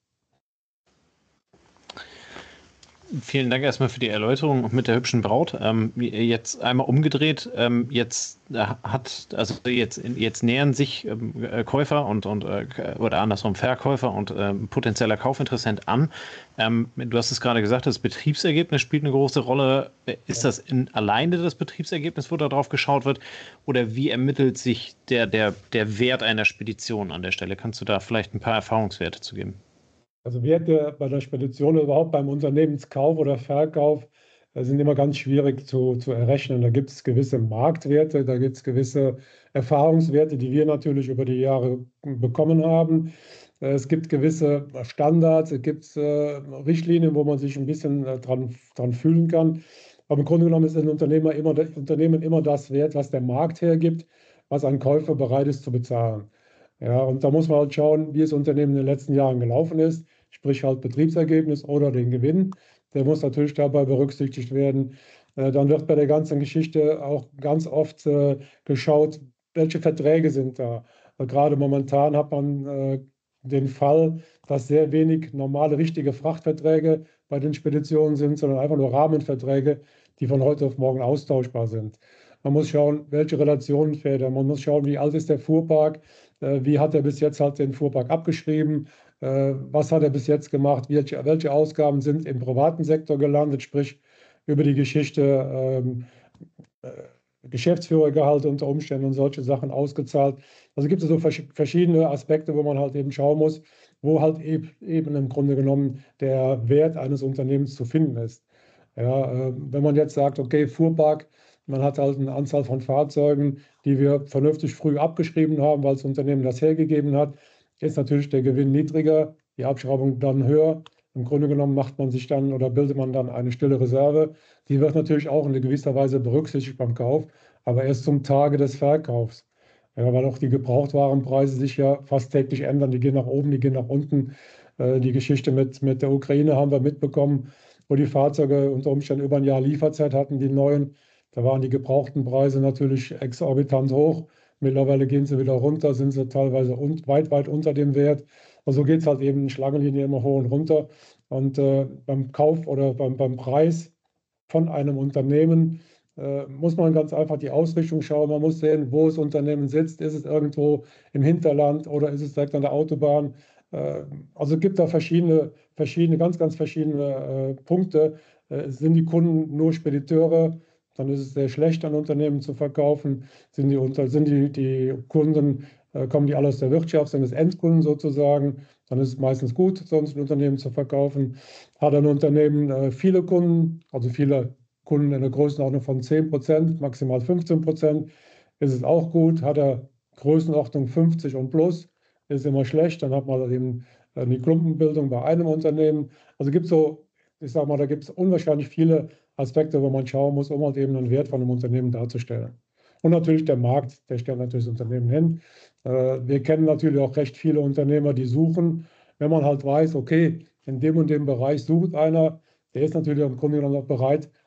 Vielen Dank erstmal für die Erläuterung mit der hübschen Braut. Ähm, jetzt einmal umgedreht. Ähm, jetzt äh, hat, also jetzt, jetzt nähern sich ähm, Käufer und, und äh, oder andersrum Verkäufer und äh, potenzieller Kaufinteressent an. Ähm, du hast es gerade gesagt, das Betriebsergebnis spielt eine große Rolle. Ist das in, alleine das Betriebsergebnis, wo da drauf geschaut wird? Oder wie ermittelt sich der, der, der Wert einer Spedition an der Stelle? Kannst du da vielleicht ein paar Erfahrungswerte zu geben? Also Werte bei der Spedition oder überhaupt beim Unternehmenskauf oder Verkauf äh, sind immer ganz schwierig zu, zu errechnen. Da gibt es gewisse Marktwerte, da gibt es gewisse Erfahrungswerte, die wir natürlich über die Jahre bekommen haben. Äh, Es gibt gewisse Standards, es gibt äh, Richtlinien, wo man sich ein bisschen äh, dran, dran fühlen kann. Aber im Grunde genommen ist ein Unternehmer immer, Unternehmen immer das wert, was der Markt hergibt, was ein Käufer bereit ist zu bezahlen. Ja, und da muss man halt schauen, wie das Unternehmen in den letzten Jahren gelaufen ist, sprich halt Betriebsergebnis oder den Gewinn. Der muss natürlich dabei berücksichtigt werden. Äh, Dann wird bei der ganzen Geschichte auch ganz oft äh, geschaut, welche Verträge sind da. Äh, Gerade momentan hat man äh, den Fall, dass sehr wenig normale, richtige Frachtverträge bei den Speditionen sind, sondern einfach nur Rahmenverträge, die von heute auf morgen austauschbar sind. Man muss schauen, welche Relationen fährt er. Man muss schauen, wie alt ist der Fuhrpark. Äh, Wie hat er bis jetzt halt den Fuhrpark abgeschrieben? Äh, Was hat er bis jetzt gemacht? Welche, welche Ausgaben sind im privaten Sektor gelandet? Sprich, über die Geschichte ähm, äh, Geschäftsführergehalt unter Umständen und solche Sachen ausgezahlt. Also gibt es so vers verschiedene Aspekte, wo man halt eben schauen muss, wo halt eben, eben im Grunde genommen der Wert eines Unternehmens zu finden ist. Ja, äh, wenn man jetzt sagt, okay, Fuhrpark, man hat halt eine Anzahl von Fahrzeugen, die wir vernünftig früh abgeschrieben haben, weil das Unternehmen das hergegeben hat, ist natürlich der Gewinn niedriger, die Abschreibung dann höher. Im Grunde genommen macht man sich dann oder bildet man dann eine stille Reserve. Die wird natürlich auch in gewisser Weise berücksichtigt beim Kauf, aber erst zum Tage des Verkaufs. Ja, weil auch die Gebrauchtwarenpreise sich ja fast täglich ändern. Die gehen nach oben, die gehen nach unten. Äh, Die Geschichte mit, mit der Ukraine haben wir mitbekommen, wo die Fahrzeuge unter Umständen über ein Jahr Lieferzeit hatten, die neuen. Da waren die gebrauchten Preise natürlich exorbitant hoch. Mittlerweile gehen sie wieder runter, sind sie teilweise un weit, weit unter dem Wert. Und so geht es halt eben in Schlangenlinie immer hoch und runter. Und äh, beim Kauf oder beim, beim Preis von einem Unternehmen äh, muss man ganz einfach die Ausrichtung schauen. Man muss sehen, wo das Unternehmen sitzt. Ist es irgendwo im Hinterland oder ist es direkt an der Autobahn? Äh, also es gibt da verschiedene, verschiedene, ganz, ganz verschiedene äh, Punkte. Äh, sind die Kunden nur Spediteure? Dann ist es sehr schlecht, an Unternehmen zu verkaufen. Sind die, unter, sind die, die Kunden, äh, kommen die alle aus der Wirtschaft, sind es Endkunden sozusagen, dann ist es meistens gut, sonst ein Unternehmen zu verkaufen. Hat ein Unternehmen äh, viele Kunden, also viele Kunden in der Größenordnung von zehn Prozent, maximal fünfzehn Prozent, ist es auch gut. Hat er Größenordnung fünfzig und plus, ist immer schlecht, dann hat man eben äh, die Klumpenbildung bei einem Unternehmen. Also gibt es so, ich sage mal, da gibt es unwahrscheinlich viele Aspekte, wo man schauen muss, um halt eben einen Wert von einem Unternehmen darzustellen. Und natürlich der Markt, der stellt natürlich das Unternehmen hin. Äh, Wir kennen natürlich auch recht viele Unternehmer, die suchen. Wenn man halt weiß, okay, in dem und dem Bereich sucht einer, der ist natürlich im Grunde genommen auch bereit,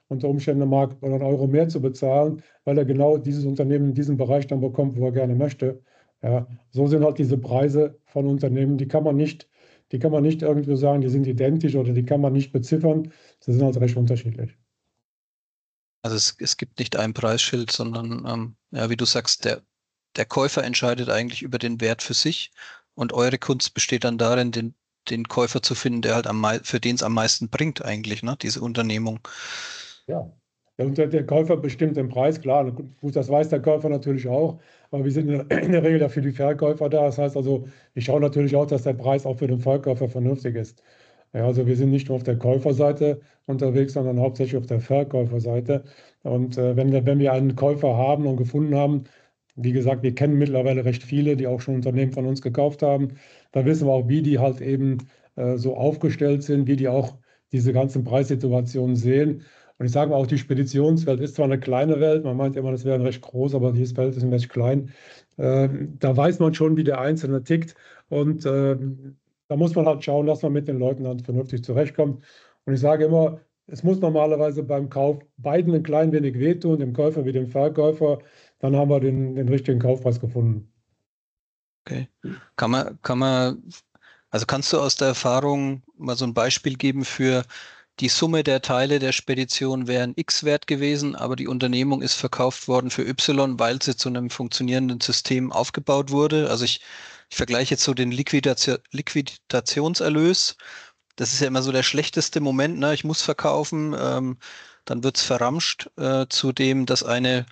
unter Umständen Mark oder einen Euro mehr zu bezahlen, weil er genau dieses Unternehmen in diesem Bereich dann bekommt, wo er gerne möchte. Ja, so sind halt diese Preise von Unternehmen, die kann man nicht, die kann man nicht irgendwie sagen, die sind identisch oder die kann man nicht beziffern. Sie sind halt recht unterschiedlich. Also es, es gibt nicht ein Preisschild, sondern ähm, ja, wie du sagst, der, der Käufer entscheidet eigentlich über den Wert für sich und eure Kunst besteht dann darin, den, den Käufer zu finden, der halt am mei- für den es am meisten bringt eigentlich, ne, diese Unternehmung. Ja. Ja, und der, der Käufer bestimmt den Preis, klar. Gut, das weiß der Käufer natürlich auch, aber wir sind in der, in der Regel dafür die Verkäufer da. Das heißt also, ich schaue natürlich auch, dass der Preis auch für den Verkäufer vernünftig ist. Ja, also wir sind nicht nur auf der Käuferseite unterwegs, sondern hauptsächlich auf der Verkäuferseite. Und äh, wenn wir, wenn wir einen Käufer haben und gefunden haben, wie gesagt, wir kennen mittlerweile recht viele, die auch schon Unternehmen von uns gekauft haben, dann wissen wir auch, wie die halt eben äh, so aufgestellt sind, wie die auch diese ganzen Preissituationen sehen. Und ich sage mal auch, die Speditionswelt ist zwar eine kleine Welt, man meint immer, das wäre recht groß, aber dieses Feld ist recht klein. Äh, da weiß man schon, wie der Einzelne tickt. Und äh, da muss man halt schauen, dass man mit den Leuten dann vernünftig zurechtkommt. Und ich sage immer, es muss normalerweise beim Kauf beiden ein klein wenig wehtun, dem Käufer wie dem Verkäufer. Dann haben wir den, den richtigen Kaufpreis gefunden. Okay. Kann man, kann man, also kannst du aus der Erfahrung mal so ein Beispiel geben für die Summe der Teile der Spedition wären X wert gewesen, aber die Unternehmung ist verkauft worden für Y, weil sie zu einem funktionierenden System aufgebaut wurde. Also ich, ich vergleiche jetzt so den Liquidation, Liquidationserlös. Das ist ja immer so der schlechteste Moment, ne? Ich muss verkaufen, ähm, dann wird's verramscht äh, zu dem, dass eine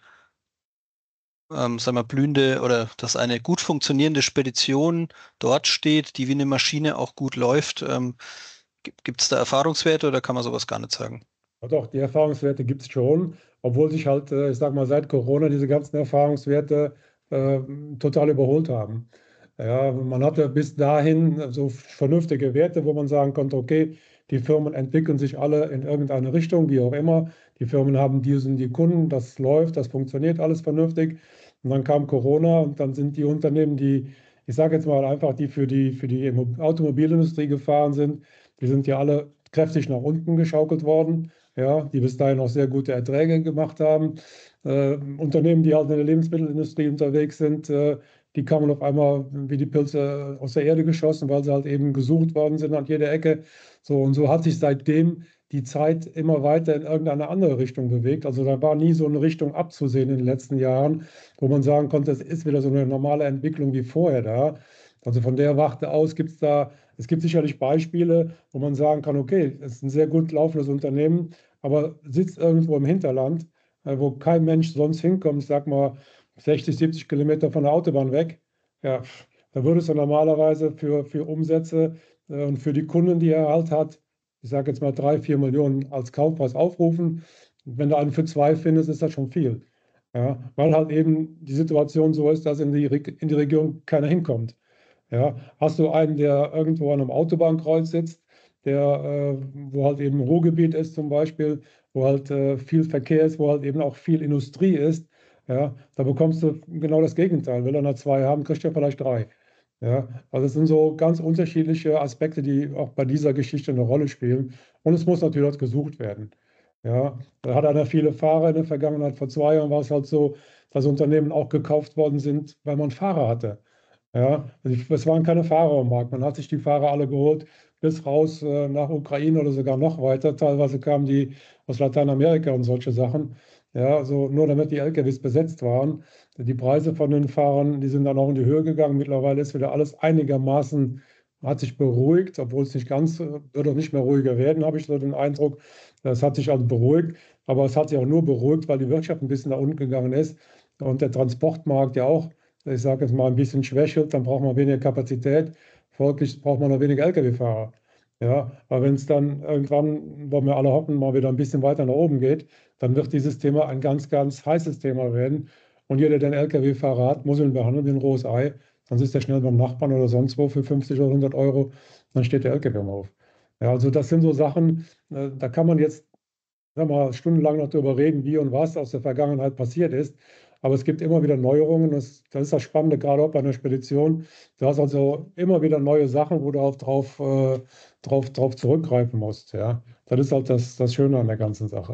ähm, sagen wir, blühende oder dass eine gut funktionierende Spedition dort steht, die wie eine Maschine auch gut läuft. Ähm, gibt es da Erfahrungswerte oder kann man sowas gar nicht sagen? Ja, doch, die Erfahrungswerte gibt es schon, obwohl sich halt, äh, ich sag mal, seit Corona diese ganzen Erfahrungswerte äh, total überholt haben. Ja, man hatte bis dahin so vernünftige Werte, wo man sagen konnte, okay, die Firmen entwickeln sich alle in irgendeine Richtung, wie auch immer. Die Firmen haben diesen, die Kunden, das läuft, das funktioniert alles vernünftig. Und dann kam Corona und dann sind die Unternehmen, die, ich sage jetzt mal einfach, die für die, für die Automobilindustrie gefahren sind, die sind ja alle kräftig nach unten geschaukelt worden, ja, die bis dahin auch sehr gute Erträge gemacht haben. Äh, Unternehmen, die halt in der Lebensmittelindustrie unterwegs sind, äh, die kamen auf einmal wie die Pilze aus der Erde geschossen, weil sie halt eben gesucht worden sind an jeder Ecke. So und so hat sich seitdem die Zeit immer weiter in irgendeine andere Richtung bewegt. Also da war nie so eine Richtung abzusehen in den letzten Jahren, wo man sagen konnte, es ist wieder so eine normale Entwicklung wie vorher da. Also von der Warte aus gibt es da, es gibt sicherlich Beispiele, wo man sagen kann, okay, es ist ein sehr gut laufendes Unternehmen, aber sitzt irgendwo im Hinterland, äh, wo kein Mensch sonst hinkommt, ich sag mal sechzig, siebzig Kilometer von der Autobahn weg. Ja, da würdest du normalerweise für, für Umsätze äh, und für die Kunden, die er halt hat, ich sage jetzt mal drei, vier Millionen als Kaufpreis aufrufen. Und wenn du einen für zwei findest, ist das schon viel. Ja, weil halt eben die Situation so ist, dass in die, Reg- in die Region keiner hinkommt. Ja, hast du einen, der irgendwo an einem Autobahnkreuz sitzt, der, äh, wo halt eben Ruhrgebiet ist zum Beispiel, wo halt äh, viel Verkehr ist, wo halt eben auch viel Industrie ist, ja, da bekommst du genau das Gegenteil. Will einer zwei haben, kriegt er vielleicht drei. Ja, also es sind so ganz unterschiedliche Aspekte, die auch bei dieser Geschichte eine Rolle spielen. Und es muss natürlich auch gesucht werden. Ja, da hat einer viele Fahrer in der Vergangenheit. Vor zwei Jahren war es halt so, dass Unternehmen auch gekauft worden sind, weil man Fahrer hatte. Ja, also ich- es waren keine Fahrer am Markt. Man hat sich die Fahrer alle geholt, bis raus äh, nach Ukraine oder sogar noch weiter. Teilweise kamen die aus Lateinamerika und solche Sachen. Ja, also nur damit die L K Ws besetzt waren. Die Preise von den Fahrern, die sind dann auch in die Höhe gegangen. Mittlerweile ist wieder alles einigermaßen, hat sich beruhigt, obwohl es nicht ganz, äh, wird auch nicht mehr ruhiger werden, habe ich so den Eindruck. Es hat sich also beruhigt, aber es hat sich auch nur beruhigt, weil die Wirtschaft ein bisschen nach unten gegangen ist und der Transportmarkt ja auch, ich sage jetzt mal, ein bisschen schwächelt, dann braucht man weniger Kapazität, folglich braucht man noch weniger L K W-Fahrer. Ja, aber wenn es dann irgendwann, wo wir alle hoffen, mal wieder ein bisschen weiter nach oben geht, dann wird dieses Thema ein ganz, ganz heißes Thema werden. Und jeder, der einen L K W-Fahrer hat, muss ihn behandeln wie ein rohes Ei. Dann sitzt er schnell beim Nachbarn oder sonst wo für fünfzig oder hundert Euro, dann steht der L K W am Hof. Ja, also das sind so Sachen, äh, da kann man jetzt, sag mal, stundenlang noch darüber reden, wie und was aus der Vergangenheit passiert ist. Aber es gibt immer wieder Neuerungen. Das, das ist das Spannende, gerade auch bei einer Spedition. Du hast also immer wieder neue Sachen, wo du auch drauf, äh, drauf, drauf zurückgreifen musst. Ja. Das ist halt das, das Schöne an der ganzen Sache.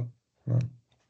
Ja.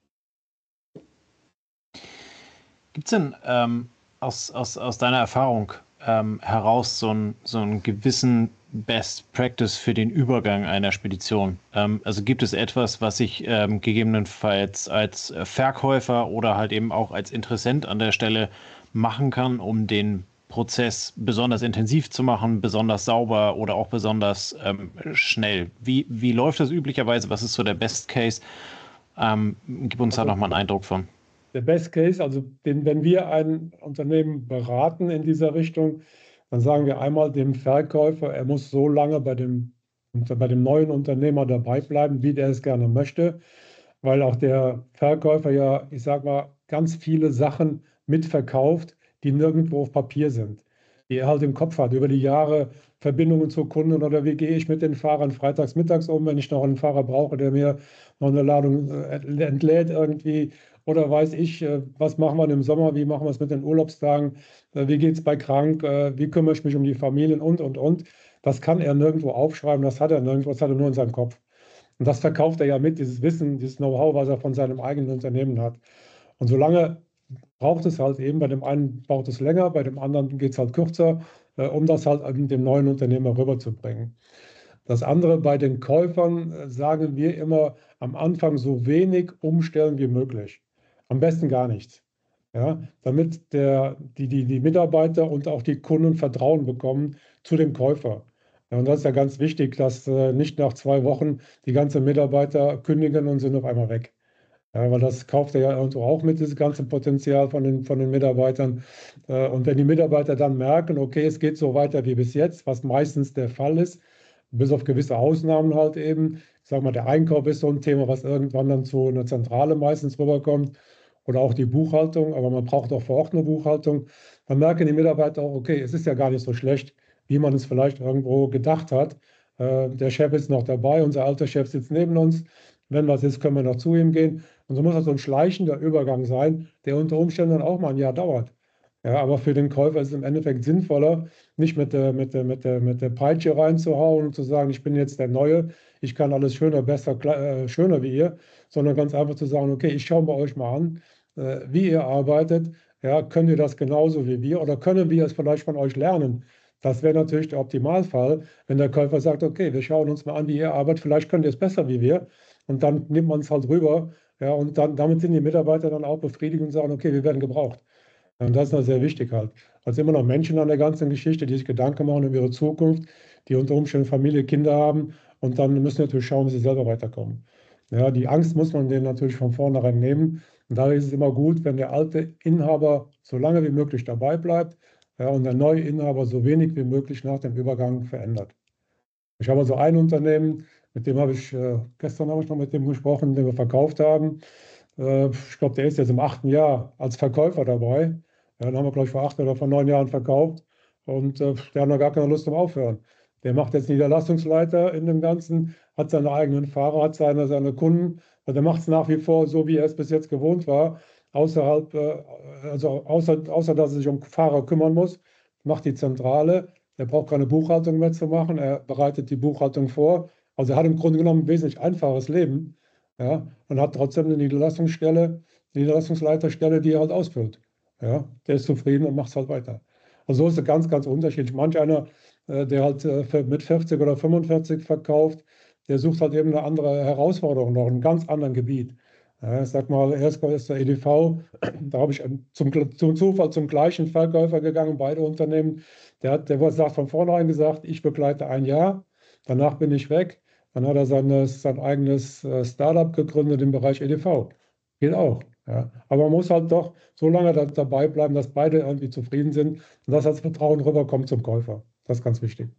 Gibt es denn ähm, aus, aus, aus deiner Erfahrung ähm, heraus so, ein, so einen gewissen Best Practice für den Übergang einer Spedition? Ähm, also gibt es etwas, was ich ähm, gegebenenfalls als äh, Verkäufer oder halt eben auch als Interessent an der Stelle machen kann, um den Prozess besonders intensiv zu machen, besonders sauber oder auch besonders ähm, schnell? Wie, wie läuft das üblicherweise? Was ist so der Best Case? Ähm, gib uns da Also nochmal einen Eindruck von. der Best Case, also den, wenn wir ein Unternehmen beraten in dieser Richtung, dann sagen wir einmal dem Verkäufer, er muss so lange bei dem, bei dem neuen Unternehmer dabei bleiben, wie der es gerne möchte, weil auch der Verkäufer ja, ich sag mal, ganz viele Sachen mitverkauft, die nirgendwo auf Papier sind, die er halt im Kopf hat, über die Jahre Verbindungen zu Kunden oder wie gehe ich mit den Fahrern freitags, mittags um, wenn ich noch einen Fahrer brauche, der mir noch eine Ladung äh, entlädt irgendwie. Oder weiß ich, äh, was machen wir im Sommer, wie machen wir es mit den Urlaubstagen, äh, wie geht es bei krank, äh, wie kümmere ich mich um die Familien und, und, und. Das kann er nirgendwo aufschreiben, das hat er nirgendwo, das hat er nur in seinem Kopf. Und das verkauft er ja mit, dieses Wissen, dieses Know-how, was er von seinem eigenen Unternehmen hat. Und solange braucht es halt eben, bei dem einen braucht es länger, bei dem anderen geht es halt kürzer, äh, um das halt an dem neuen Unternehmer rüberzubringen. Das andere, bei den Käufern äh, sagen wir immer am Anfang so wenig umstellen wie möglich. Am besten gar nichts. Ja, damit der, die, die, die Mitarbeiter und auch die Kunden Vertrauen bekommen zu dem Käufer. Ja, und das ist ja ganz wichtig, dass äh, nicht nach zwei Wochen die ganzen Mitarbeiter kündigen und sind auf einmal weg. Ja, weil das kauft er ja irgendwo auch mit, dieses ganze Potenzial von den, von den Mitarbeitern. Äh, Und wenn die Mitarbeiter dann merken, okay, es geht so weiter wie bis jetzt, was meistens der Fall ist, bis auf gewisse Ausnahmen halt eben. Ich sage mal, der Einkauf ist so ein Thema, was irgendwann dann zu einer Zentrale meistens rüberkommt oder auch die Buchhaltung, aber man braucht auch vor Ort eine Buchhaltung. Dann merken die Mitarbeiter auch, okay, es ist ja gar nicht so schlecht, wie man es vielleicht irgendwo gedacht hat. Äh, Der Chef ist noch dabei, unser alter Chef sitzt neben uns. Wenn was ist, können wir noch zu ihm gehen. Und so muss das so ein schleichender Übergang sein, der unter Umständen dann auch mal ein Jahr dauert. Ja, aber für den Käufer ist es im Endeffekt sinnvoller, nicht mit der, mit der, mit der, mit der Peitsche reinzuhauen und zu sagen, ich bin jetzt der Neue, ich kann alles schöner, besser, kle- äh, schöner wie ihr, sondern ganz einfach zu sagen, okay, ich schaue bei euch mal an, äh, wie ihr arbeitet. Ja, könnt ihr das genauso wie wir oder können wir es vielleicht von euch lernen? Das wäre natürlich der Optimalfall, wenn der Käufer sagt, okay, wir schauen uns mal an, wie ihr arbeitet, vielleicht könnt ihr es besser wie wir. Und dann nimmt man es halt rüber. Ja, und dann, damit sind die Mitarbeiter dann auch befriedigt und sagen, okay, wir werden gebraucht. Und das ist noch sehr wichtig halt. Also immer noch Menschen an der ganzen Geschichte, die sich Gedanken machen über ihre Zukunft, die unter Umständen Familie, Kinder haben und dann müssen natürlich schauen, wie sie selber weiterkommen. Ja, die Angst muss man denen natürlich von vornherein nehmen. Und daher ist es immer gut, wenn der alte Inhaber so lange wie möglich dabei bleibt, ja, und der neue Inhaber so wenig wie möglich nach dem Übergang verändert. Ich habe also ein Unternehmen, mit dem habe ich, äh, gestern habe ich noch mit dem gesprochen, den wir verkauft haben. Äh, ich glaube, der ist jetzt im achten Jahr als Verkäufer dabei. Ja, den haben wir, glaube ich, vor acht oder vor neun Jahren verkauft. Und äh, der hat noch gar keine Lust zum Aufhören. Der macht jetzt Niederlassungsleiter in dem Ganzen, hat seine eigenen Fahrer, hat seine, seine Kunden. Also der macht es nach wie vor so, wie er es bis jetzt gewohnt war. Außerhalb, äh, also außer, außer dass er sich um Fahrer kümmern muss, macht die Zentrale. Er braucht keine Buchhaltung mehr zu machen. Er bereitet die Buchhaltung vor. Also er hat im Grunde genommen ein wesentlich einfaches Leben. Ja, und hat trotzdem eine Niederlassungsstelle, eine Niederlassungsleiterstelle, die er halt ausfüllt. Ja, der ist zufrieden und macht es halt weiter. Also so ist es ganz, ganz unterschiedlich. Manch einer, äh, der halt äh, für- mit vierzig oder fünfundvierzig verkauft, der sucht halt eben eine andere Herausforderung noch, in einem ganz anderen Gebiet. Ja, ich sag mal, erst ist der E D V, da habe ich zum, Gl- zum Zufall zum gleichen Verkäufer gegangen, beide Unternehmen. Der hat, der sagt von vornherein gesagt, ich begleite ein Jahr, danach bin ich weg. Dann hat er seine, sein eigenes äh, Startup gegründet im Bereich E D V. Geht auch. Ja. Aber man muss halt doch so lange da, dabei bleiben, dass beide irgendwie zufrieden sind und dass das Vertrauen rüberkommt zum Käufer. Das ist ganz wichtig.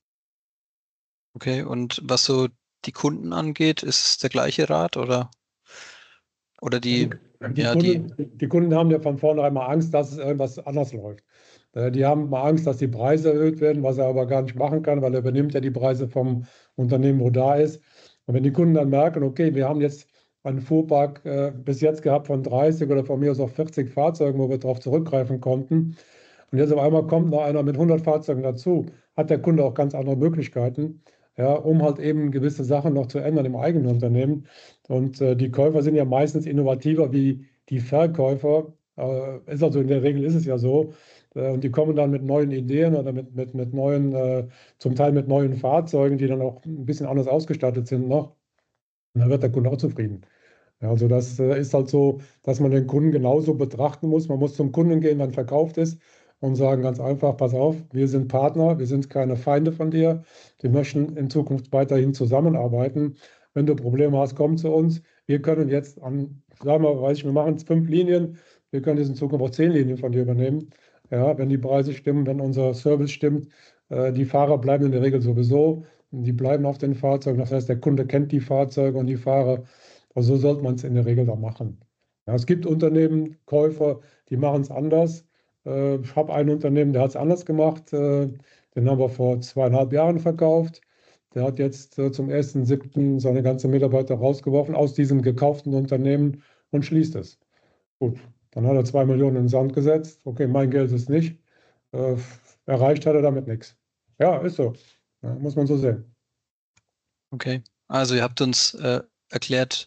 Okay, und was so die Kunden angeht, ist es der gleiche Rat oder, oder Die, die, die, ja, die, Kunden, die Kunden haben ja von vornherein mal Angst, dass es irgendwas anders läuft. Äh, Die haben mal Angst, dass die Preise erhöht werden, was er aber gar nicht machen kann, weil er übernimmt ja die Preise vom Unternehmen, wo da ist. Und wenn die Kunden dann merken, okay, wir haben jetzt einen Fuhrpark äh, bis jetzt gehabt von dreißig oder von mir aus auch vierzig Fahrzeugen, wo wir darauf zurückgreifen konnten. Und jetzt auf einmal kommt noch einer mit hundert Fahrzeugen dazu, hat der Kunde auch ganz andere Möglichkeiten. ja, um halt eben gewisse Sachen noch zu ändern im eigenen Unternehmen. Und äh, die Käufer sind ja meistens innovativer wie die Verkäufer. Äh, ist also in der Regel ist es ja so. Äh, und die kommen dann mit neuen Ideen oder mit, mit, mit neuen, äh, zum Teil mit neuen Fahrzeugen, die dann auch ein bisschen anders ausgestattet sind noch. Und dann wird der Kunde auch zufrieden. Ja, also das äh, ist halt so, dass man den Kunden genauso betrachten muss. Man muss zum Kunden gehen, wenn verkauft ist und sagen ganz einfach, pass auf, wir sind Partner, wir sind keine Feinde von dir. Wir möchten in Zukunft weiterhin zusammenarbeiten. Wenn du Probleme hast, komm zu uns. Wir können jetzt an, sagen wir, weiß ich, wir machen jetzt fünf Linien, wir können jetzt in Zukunft auch zehn Linien von dir übernehmen. Ja, wenn die Preise stimmen, wenn unser Service stimmt, äh, die Fahrer bleiben in der Regel sowieso, die bleiben auf den Fahrzeugen. Das heißt, der Kunde kennt die Fahrzeuge und die Fahrer. Also so sollte man es in der Regel da machen. Ja, es gibt Unternehmen, Käufer, die machen es anders. Äh, ich habe ein Unternehmen, der hat es anders gemacht. Äh, den haben wir vor zweieinhalb Jahren verkauft. Der hat jetzt äh, zum ersten siebten seine ganzen Mitarbeiter rausgeworfen aus diesem gekauften Unternehmen und schließt es. Gut, dann hat er zwei Millionen in den Sand gesetzt. Okay, mein Geld ist nicht. Äh, erreicht hat er damit nichts. Ja, ist so. Ja, muss man so sehen. Okay, also ihr habt uns äh, erklärt,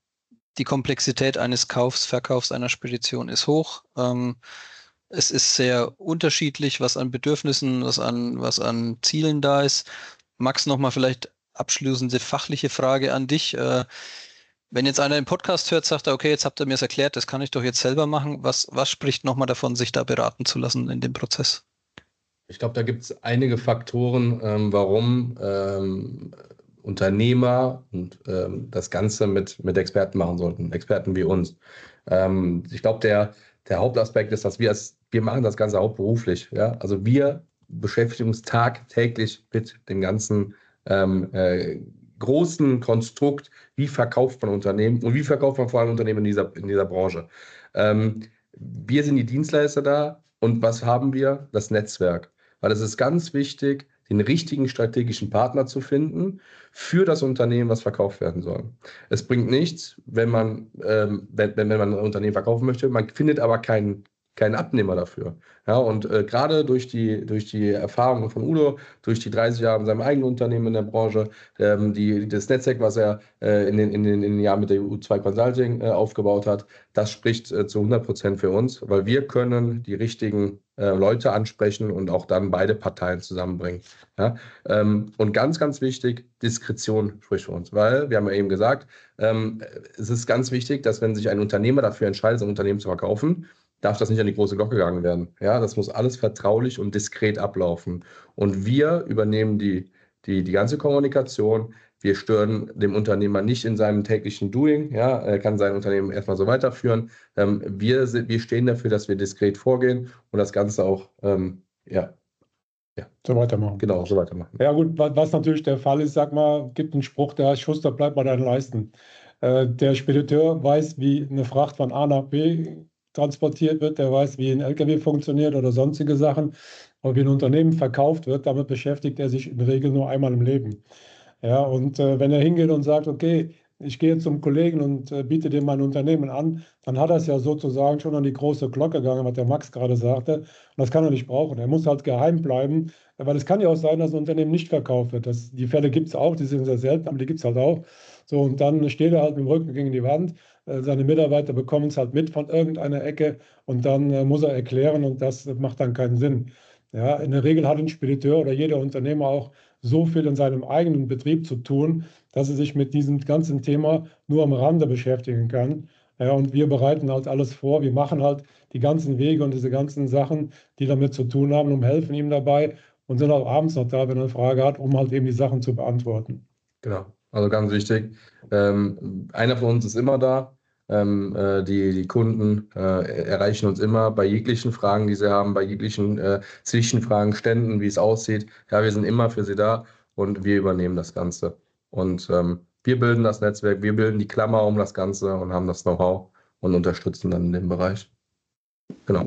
die Komplexität eines Kaufs, Verkaufs einer Spedition ist hoch. Ähm, es ist sehr unterschiedlich, was an Bedürfnissen, was an, was an Zielen da ist. Max, nochmal vielleicht abschließende fachliche Frage an dich. Äh, wenn jetzt einer den Podcast hört, sagt er, okay, jetzt habt ihr mir es erklärt, das kann ich doch jetzt selber machen. Was, was spricht nochmal davon, sich da beraten zu lassen in dem Prozess? Ich glaube, da gibt es einige Faktoren, ähm, warum ähm, Unternehmer und ähm, das Ganze mit, mit Experten machen sollten, Experten wie uns. Ähm, ich glaube, der, der Hauptaspekt ist, dass wir es, wir machen das Ganze hauptberuflich. Ja? Also wir beschäftigen uns tagtäglich mit dem ganzen ähm, äh, großen Konstrukt, wie verkauft man Unternehmen und wie verkauft man vor allem Unternehmen in dieser, in dieser Branche. Ähm, wir sind die Dienstleister da und was haben wir? Das Netzwerk. Weil es ist ganz wichtig, den richtigen strategischen Partner zu finden für das Unternehmen, was verkauft werden soll. Es bringt nichts, wenn man, ähm, wenn, wenn man ein Unternehmen verkaufen möchte, man findet aber keinen, keinen Abnehmer dafür. Ja, und äh, gerade durch die, durch die Erfahrungen von Udo, durch die dreißig Jahre in seinem eigenen Unternehmen in der Branche, ähm, die, das Netzwerk, was er äh, in, den, in, den, in den Jahren mit der U zwei Consulting äh, aufgebaut hat, das spricht äh, zu hundert Prozent für uns, weil wir können die richtigen äh, Leute ansprechen und auch dann beide Parteien zusammenbringen. Ja? Ähm, und ganz, ganz wichtig, Diskretion spricht für uns, weil wir haben ja eben gesagt, ähm, es ist ganz wichtig, dass wenn sich ein Unternehmer dafür entscheidet, ein Unternehmen zu verkaufen, darf das nicht an die große Glocke gegangen werden. Ja, das muss alles vertraulich und diskret ablaufen. Und wir übernehmen die, die, die ganze Kommunikation. Wir stören dem Unternehmer nicht in seinem täglichen Doing. Ja, er kann sein Unternehmen erstmal so weiterführen. Ähm, wir, wir stehen dafür, dass wir diskret vorgehen und das Ganze auch ähm, ja, ja, so weitermachen. Genau, so weitermachen. Ja gut, was natürlich der Fall ist, sag mal, gibt einen Spruch, der heißt, Schuster, bleibt bei deinen Leisten. Äh, der Spediteur weiß, wie eine Fracht von A nach B transportiert wird, der weiß, wie ein L K W funktioniert oder sonstige Sachen. Und wie ein Unternehmen verkauft wird, damit beschäftigt er sich in der Regel nur einmal im Leben. Ja, und äh, wenn er hingeht und sagt, okay, ich gehe zum Kollegen und äh, biete dem mein Unternehmen an, dann hat er es ja sozusagen schon an die große Glocke gegangen, was der Max gerade sagte. Und das kann er nicht brauchen. Er muss halt geheim bleiben, weil es kann ja auch sein, dass ein Unternehmen nicht verkauft wird. Das, die Fälle gibt es auch, die sind sehr selten, aber die gibt es halt auch. So, und dann steht er halt mit dem Rücken gegen die Wand. Äh, seine Mitarbeiter bekommen es halt mit von irgendeiner Ecke und dann äh, muss er erklären und das macht dann keinen Sinn. Ja, in der Regel hat ein Spediteur oder jeder Unternehmer auch so viel in seinem eigenen Betrieb zu tun, dass er sich mit diesem ganzen Thema nur am Rande beschäftigen kann. Ja, und wir bereiten halt alles vor. Wir machen halt die ganzen Wege und diese ganzen Sachen, die damit zu tun haben, und helfen ihm dabei und sind auch abends noch da, wenn er eine Frage hat, um halt eben die Sachen zu beantworten. Genau, also ganz wichtig. Ähm, einer von uns ist immer da. Ähm, äh, die, die Kunden äh, erreichen uns immer bei jeglichen Fragen, die sie haben, bei jeglichen äh, Zwischenfragen, Ständen, wie es aussieht. Ja, wir sind immer für sie da und wir übernehmen das Ganze. Und ähm, wir bilden das Netzwerk, wir bilden die Klammer um das Ganze und haben das Know-how und unterstützen dann in dem Bereich. Genau.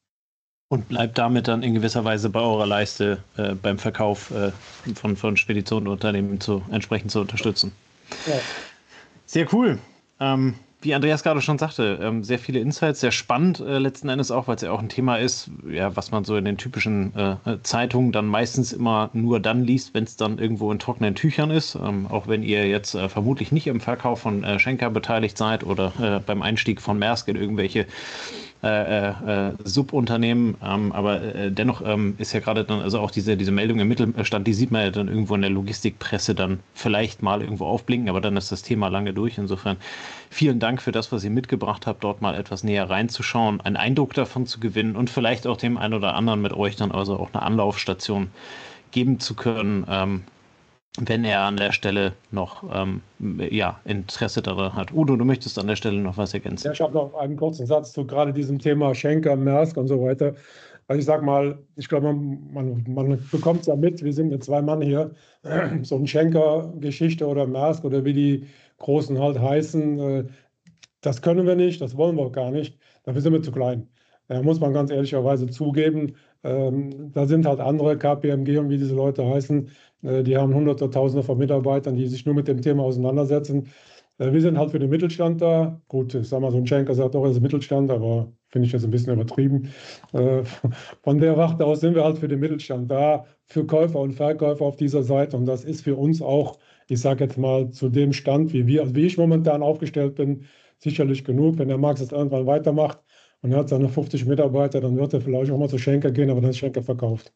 Und bleibt damit dann in gewisser Weise bei eurer Leiste äh, beim Verkauf äh, von, von Speditionen und Unternehmen zu, entsprechend zu unterstützen. Ja. Sehr cool. Ähm, wie Andreas gerade schon sagte, ähm, sehr viele Insights, sehr spannend äh, letzten Endes auch, weil es ja auch ein Thema ist, ja, was man so in den typischen äh, Zeitungen dann meistens immer nur dann liest, wenn es dann irgendwo in trockenen Tüchern ist. Ähm, auch wenn ihr jetzt äh, vermutlich nicht im Verkauf von äh, Schenker beteiligt seid oder äh, beim Einstieg von Maersk in irgendwelche Äh, äh, Subunternehmen, ähm, aber äh, dennoch ähm, ist ja gerade dann, also auch diese, diese Meldung im Mittelstand, die sieht man ja dann irgendwo in der Logistikpresse dann vielleicht mal irgendwo aufblinken, aber dann ist das Thema lange durch. Insofern vielen Dank für das, was ihr mitgebracht habt, dort mal etwas näher reinzuschauen, einen Eindruck davon zu gewinnen und vielleicht auch dem einen oder anderen mit euch dann also auch eine Anlaufstation geben zu können, ähm, wenn er an der Stelle noch ähm, ja, Interesse daran hat. Udo, du möchtest an der Stelle noch was ergänzen? Ja, ich habe noch einen kurzen Satz zu gerade diesem Thema Schenker, Maersk und so weiter. Also ich sage mal, ich glaube, man, man, man bekommt es ja mit, wir sind mit zwei Mann hier, so eine Schenker-Geschichte oder Maersk oder wie die Großen halt heißen, äh, das können wir nicht, das wollen wir auch gar nicht, dafür sind wir zu klein. Da muss man ganz ehrlicherweise zugeben. Ähm, da sind halt andere, K P M G und wie diese Leute heißen, äh, die haben Hunderte, Tausende von Mitarbeitern, die sich nur mit dem Thema auseinandersetzen. Äh, wir sind halt für den Mittelstand da. Gut, ich sag mal, so ein Schenker sagt auch, er ist Mittelstand, aber finde ich jetzt ein bisschen übertrieben. Äh, von der Warte aus sind wir halt für den Mittelstand da, für Käufer und Verkäufer auf dieser Seite. Und das ist für uns auch, ich sage jetzt mal, zu dem Stand, wie wir, also wie ich momentan aufgestellt bin, sicherlich genug. Wenn der Marx jetzt irgendwann weitermacht und er hat seine fünfzig Mitarbeiter, dann wird er vielleicht auch mal zu Schenker gehen, aber dann ist Schenker verkauft.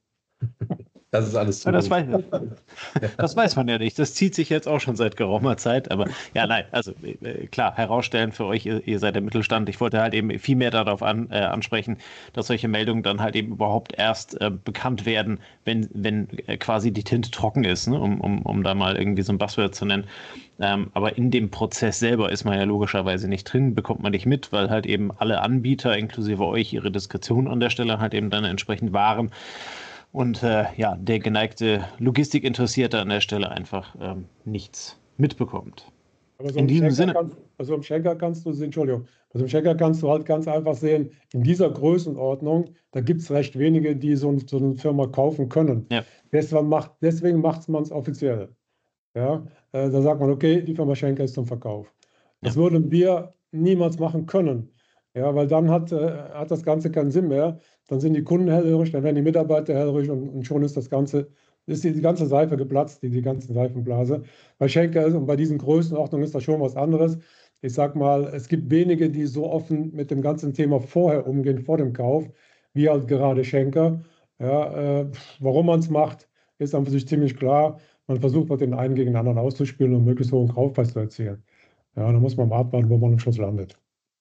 Das ist alles Ja, das, Zukunft. weiß, das weiß man ja nicht. Das zieht sich jetzt auch schon seit geraumer Zeit. Aber ja, nein, also äh, klar, herausstellen für euch, ihr, ihr seid der Mittelstand. Ich wollte halt eben viel mehr darauf an, äh, ansprechen, dass solche Meldungen dann halt eben überhaupt erst äh, bekannt werden, wenn, wenn äh, quasi die Tinte trocken ist, ne? um, um, um da mal irgendwie so ein Buzzword zu nennen. Ähm, aber in dem Prozess selber ist man ja logischerweise nicht drin, bekommt man nicht mit, weil halt eben alle Anbieter, inklusive euch, ihre Diskretion an der Stelle halt eben dann entsprechend wahren. Und äh, ja, der geneigte Logistikinteressierte an der Stelle einfach ähm, nichts mitbekommt. Aber so In im diesem Schenker Sinne, kannst, also im Schenker kannst du, Entschuldigung, also im Schenker kannst du halt ganz einfach sehen, in dieser Größenordnung, da gibt es recht wenige, die so, ein, so eine Firma kaufen können. ja, Deswegen macht deswegen macht man es offiziell. Ja, äh, da sagt man, okay, die Firma Schenker ist zum Verkauf. Das ja, würden wir niemals machen können. Ja, weil dann hat, äh, hat das Ganze keinen Sinn mehr. Dann sind die Kunden hellhörig, dann werden die Mitarbeiter hellhörig und, und schon ist das Ganze, ist die, die ganze Seife geplatzt, die, die ganze Seifenblase. Bei Schenker ist und bei diesen Größenordnungen ist das schon was anderes. Ich sag mal, es gibt wenige, die so offen mit dem ganzen Thema vorher umgehen, vor dem Kauf, wie halt gerade Schenker. Ja, äh, warum man es macht, ist an sich ziemlich klar. Man versucht, halt den einen gegen den anderen auszuspielen und möglichst hohen Kaufpreis zu erzielen. Ja, da muss man mal abwarten, wo man am Schluss landet.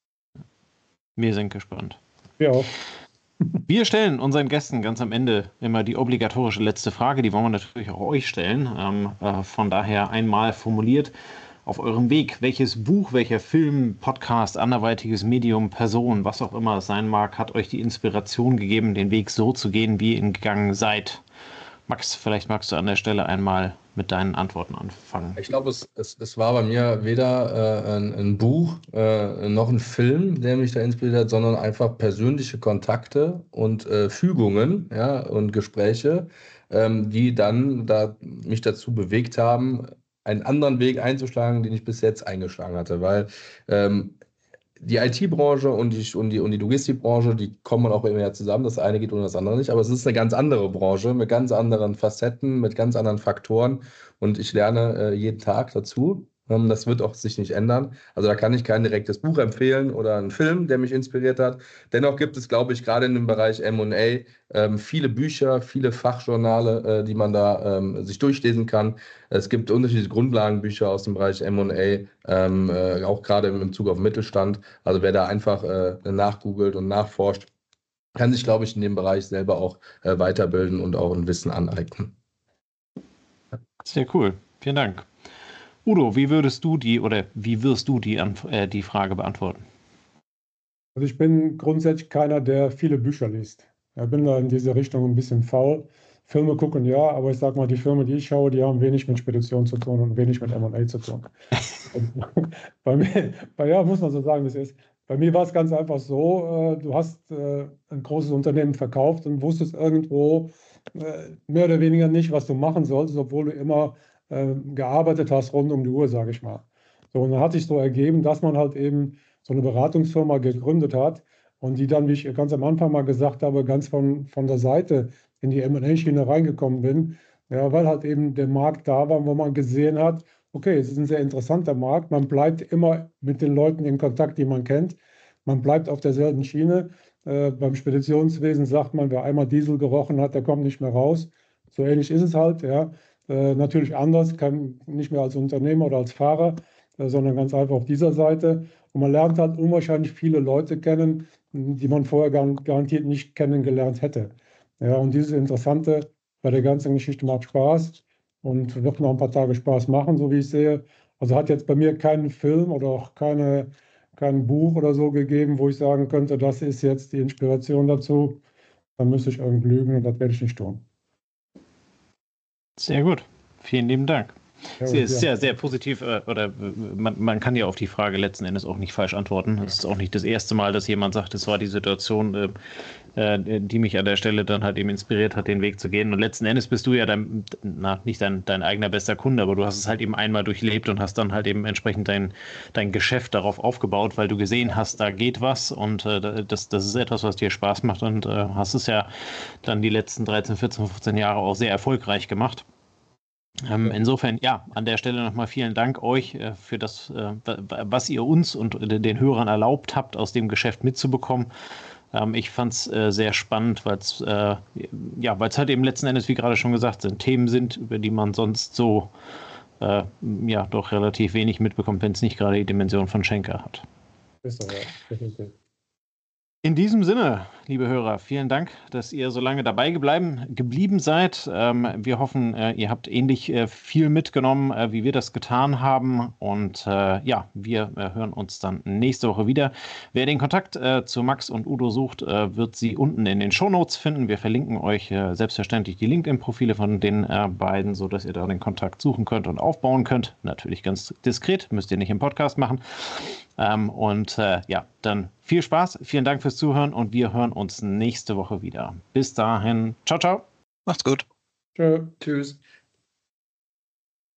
wir sind gespannt. Ja, auch. Wir stellen unseren Gästen ganz am Ende immer die obligatorische letzte Frage. Die wollen wir natürlich auch euch stellen. Ähm, äh, von daher einmal formuliert auf eurem Weg. Welches Buch, welcher Film, Podcast, anderweitiges Medium, Person, was auch immer es sein mag, hat euch die Inspiration gegeben, den Weg so zu gehen, wie ihr ihn gegangen seid? Max, vielleicht magst du an der Stelle einmal mit deinen Antworten anfangen. Ich glaube, es, es, es war bei mir weder äh, ein, ein Buch äh, noch ein Film, der mich da inspiriert hat, sondern einfach persönliche Kontakte und äh, Fügungen, ja, und Gespräche, ähm, die dann da, mich dazu bewegt haben, einen anderen Weg einzuschlagen, den ich bis jetzt eingeschlagen hatte. Weil ähm, die I T-Branche und die, und, die, und die Logistikbranche, die kommen auch immer ja zusammen. Das eine geht ohne das andere nicht. Aber es ist eine ganz andere Branche mit ganz anderen Facetten, mit ganz anderen Faktoren. Und ich lerne äh, jeden Tag dazu. Ähm, das wird auch sich nicht ändern. Also da kann ich kein direktes Buch empfehlen oder einen Film, der mich inspiriert hat. Dennoch gibt es, glaube ich, gerade in dem Bereich M und A ähm, viele Bücher, viele Fachjournale, äh, die man da ähm, sich durchlesen kann. Es gibt unterschiedliche Grundlagenbücher aus dem Bereich M und A, ähm, äh, auch gerade im Bezug auf Mittelstand. Also wer da einfach äh, nachgoogelt und nachforscht, kann sich, glaube ich, in dem Bereich selber auch äh, weiterbilden und auch ein Wissen aneignen. Sehr cool. Vielen Dank. Udo, wie würdest du die oder wie wirst du die, äh, die Frage beantworten? Also ich bin grundsätzlich keiner, der viele Bücher liest. Ich bin da in diese Richtung ein bisschen faul. Filme gucken ja, aber ich sage mal, die Filme, die ich schaue, die haben wenig mit Spedition zu tun und wenig mit M und A zu tun. bei mir, bei, ja, muss man so sagen, wie es ist. Bei mir war es ganz einfach so, äh, du hast äh, ein großes Unternehmen verkauft und wusstest irgendwo äh, mehr oder weniger nicht, was du machen solltest, obwohl du immer äh, gearbeitet hast rund um die Uhr, sage ich mal. So, und dann hat sich so ergeben, dass man halt eben so eine Beratungsfirma gegründet hat und die dann, wie ich ganz am Anfang mal gesagt habe, ganz von, von der Seite in die M und A-Schiene reingekommen bin, ja, weil halt eben der Markt da war, wo man gesehen hat, okay, es ist ein sehr interessanter Markt, man bleibt immer mit den Leuten in Kontakt, die man kennt, man bleibt auf derselben Schiene. Äh, beim Speditionswesen sagt man, wer einmal Diesel gerochen hat, der kommt nicht mehr raus. So ähnlich ist es halt, ja. Äh, natürlich anders, kann nicht mehr als Unternehmer oder als Fahrer, äh, sondern ganz einfach auf dieser Seite. Und man lernt halt unwahrscheinlich viele Leute kennen, die man vorher gar, garantiert nicht kennengelernt hätte. Ja, und dieses Interessante bei der ganzen Geschichte macht Spaß und wird noch ein paar Tage Spaß machen, so wie ich sehe. Also hat jetzt bei mir keinen Film oder auch keine, kein Buch oder so gegeben, wo ich sagen könnte, das ist jetzt die Inspiration dazu. Dann müsste ich irgendwie lügen und das werde ich nicht tun. Sehr gut. Vielen lieben Dank. Ja, Sie ist ja. sehr, sehr positiv, äh, oder äh, man, man kann ja auf die Frage letzten Endes auch nicht falsch antworten. Es ist auch nicht das erste Mal, dass jemand sagt, es war die Situation, äh, äh, die mich an der Stelle dann halt eben inspiriert hat, den Weg zu gehen. Und letzten Endes bist du ja dein, na, nicht dein, dein eigener bester Kunde, aber du hast es halt eben einmal durchlebt und hast dann halt eben entsprechend dein, dein Geschäft darauf aufgebaut, weil du gesehen hast, da geht was und äh, das, das ist etwas, was dir Spaß macht und äh, hast es ja dann die letzten dreizehn, vierzehn, fünfzehn Jahre auch sehr erfolgreich gemacht. Ähm, insofern, ja, an der Stelle nochmal vielen Dank euch äh, für das, äh, was ihr uns und äh, den Hörern erlaubt habt, aus dem Geschäft mitzubekommen. Ähm, ich fand es äh, sehr spannend, weil es äh, ja, weil's halt eben letzten Endes, wie gerade schon gesagt, sind Themen sind, über die man sonst so äh, ja doch relativ wenig mitbekommt, wenn es nicht gerade die Dimension von Schenker hat. Ist so, ja. Definitiv. In diesem Sinne, liebe Hörer, vielen Dank, dass ihr so lange dabei gebleiben, geblieben seid. Ähm, wir hoffen, äh, ihr habt ähnlich äh, viel mitgenommen, äh, wie wir das getan haben. Und äh, ja, wir äh, hören uns dann nächste Woche wieder. Wer den Kontakt äh, zu Max und Udo sucht, äh, wird sie unten in den Shownotes finden. Wir verlinken euch äh, selbstverständlich die LinkedIn-Profile von den äh, beiden, sodass ihr da den Kontakt suchen könnt und aufbauen könnt. Natürlich ganz diskret, müsst ihr nicht im Podcast machen. Ähm, und äh, ja, dann viel Spaß, vielen Dank fürs Zuhören und wir hören uns nächste Woche wieder. Bis dahin, ciao, ciao. Macht's gut. Tschö. Tschüss.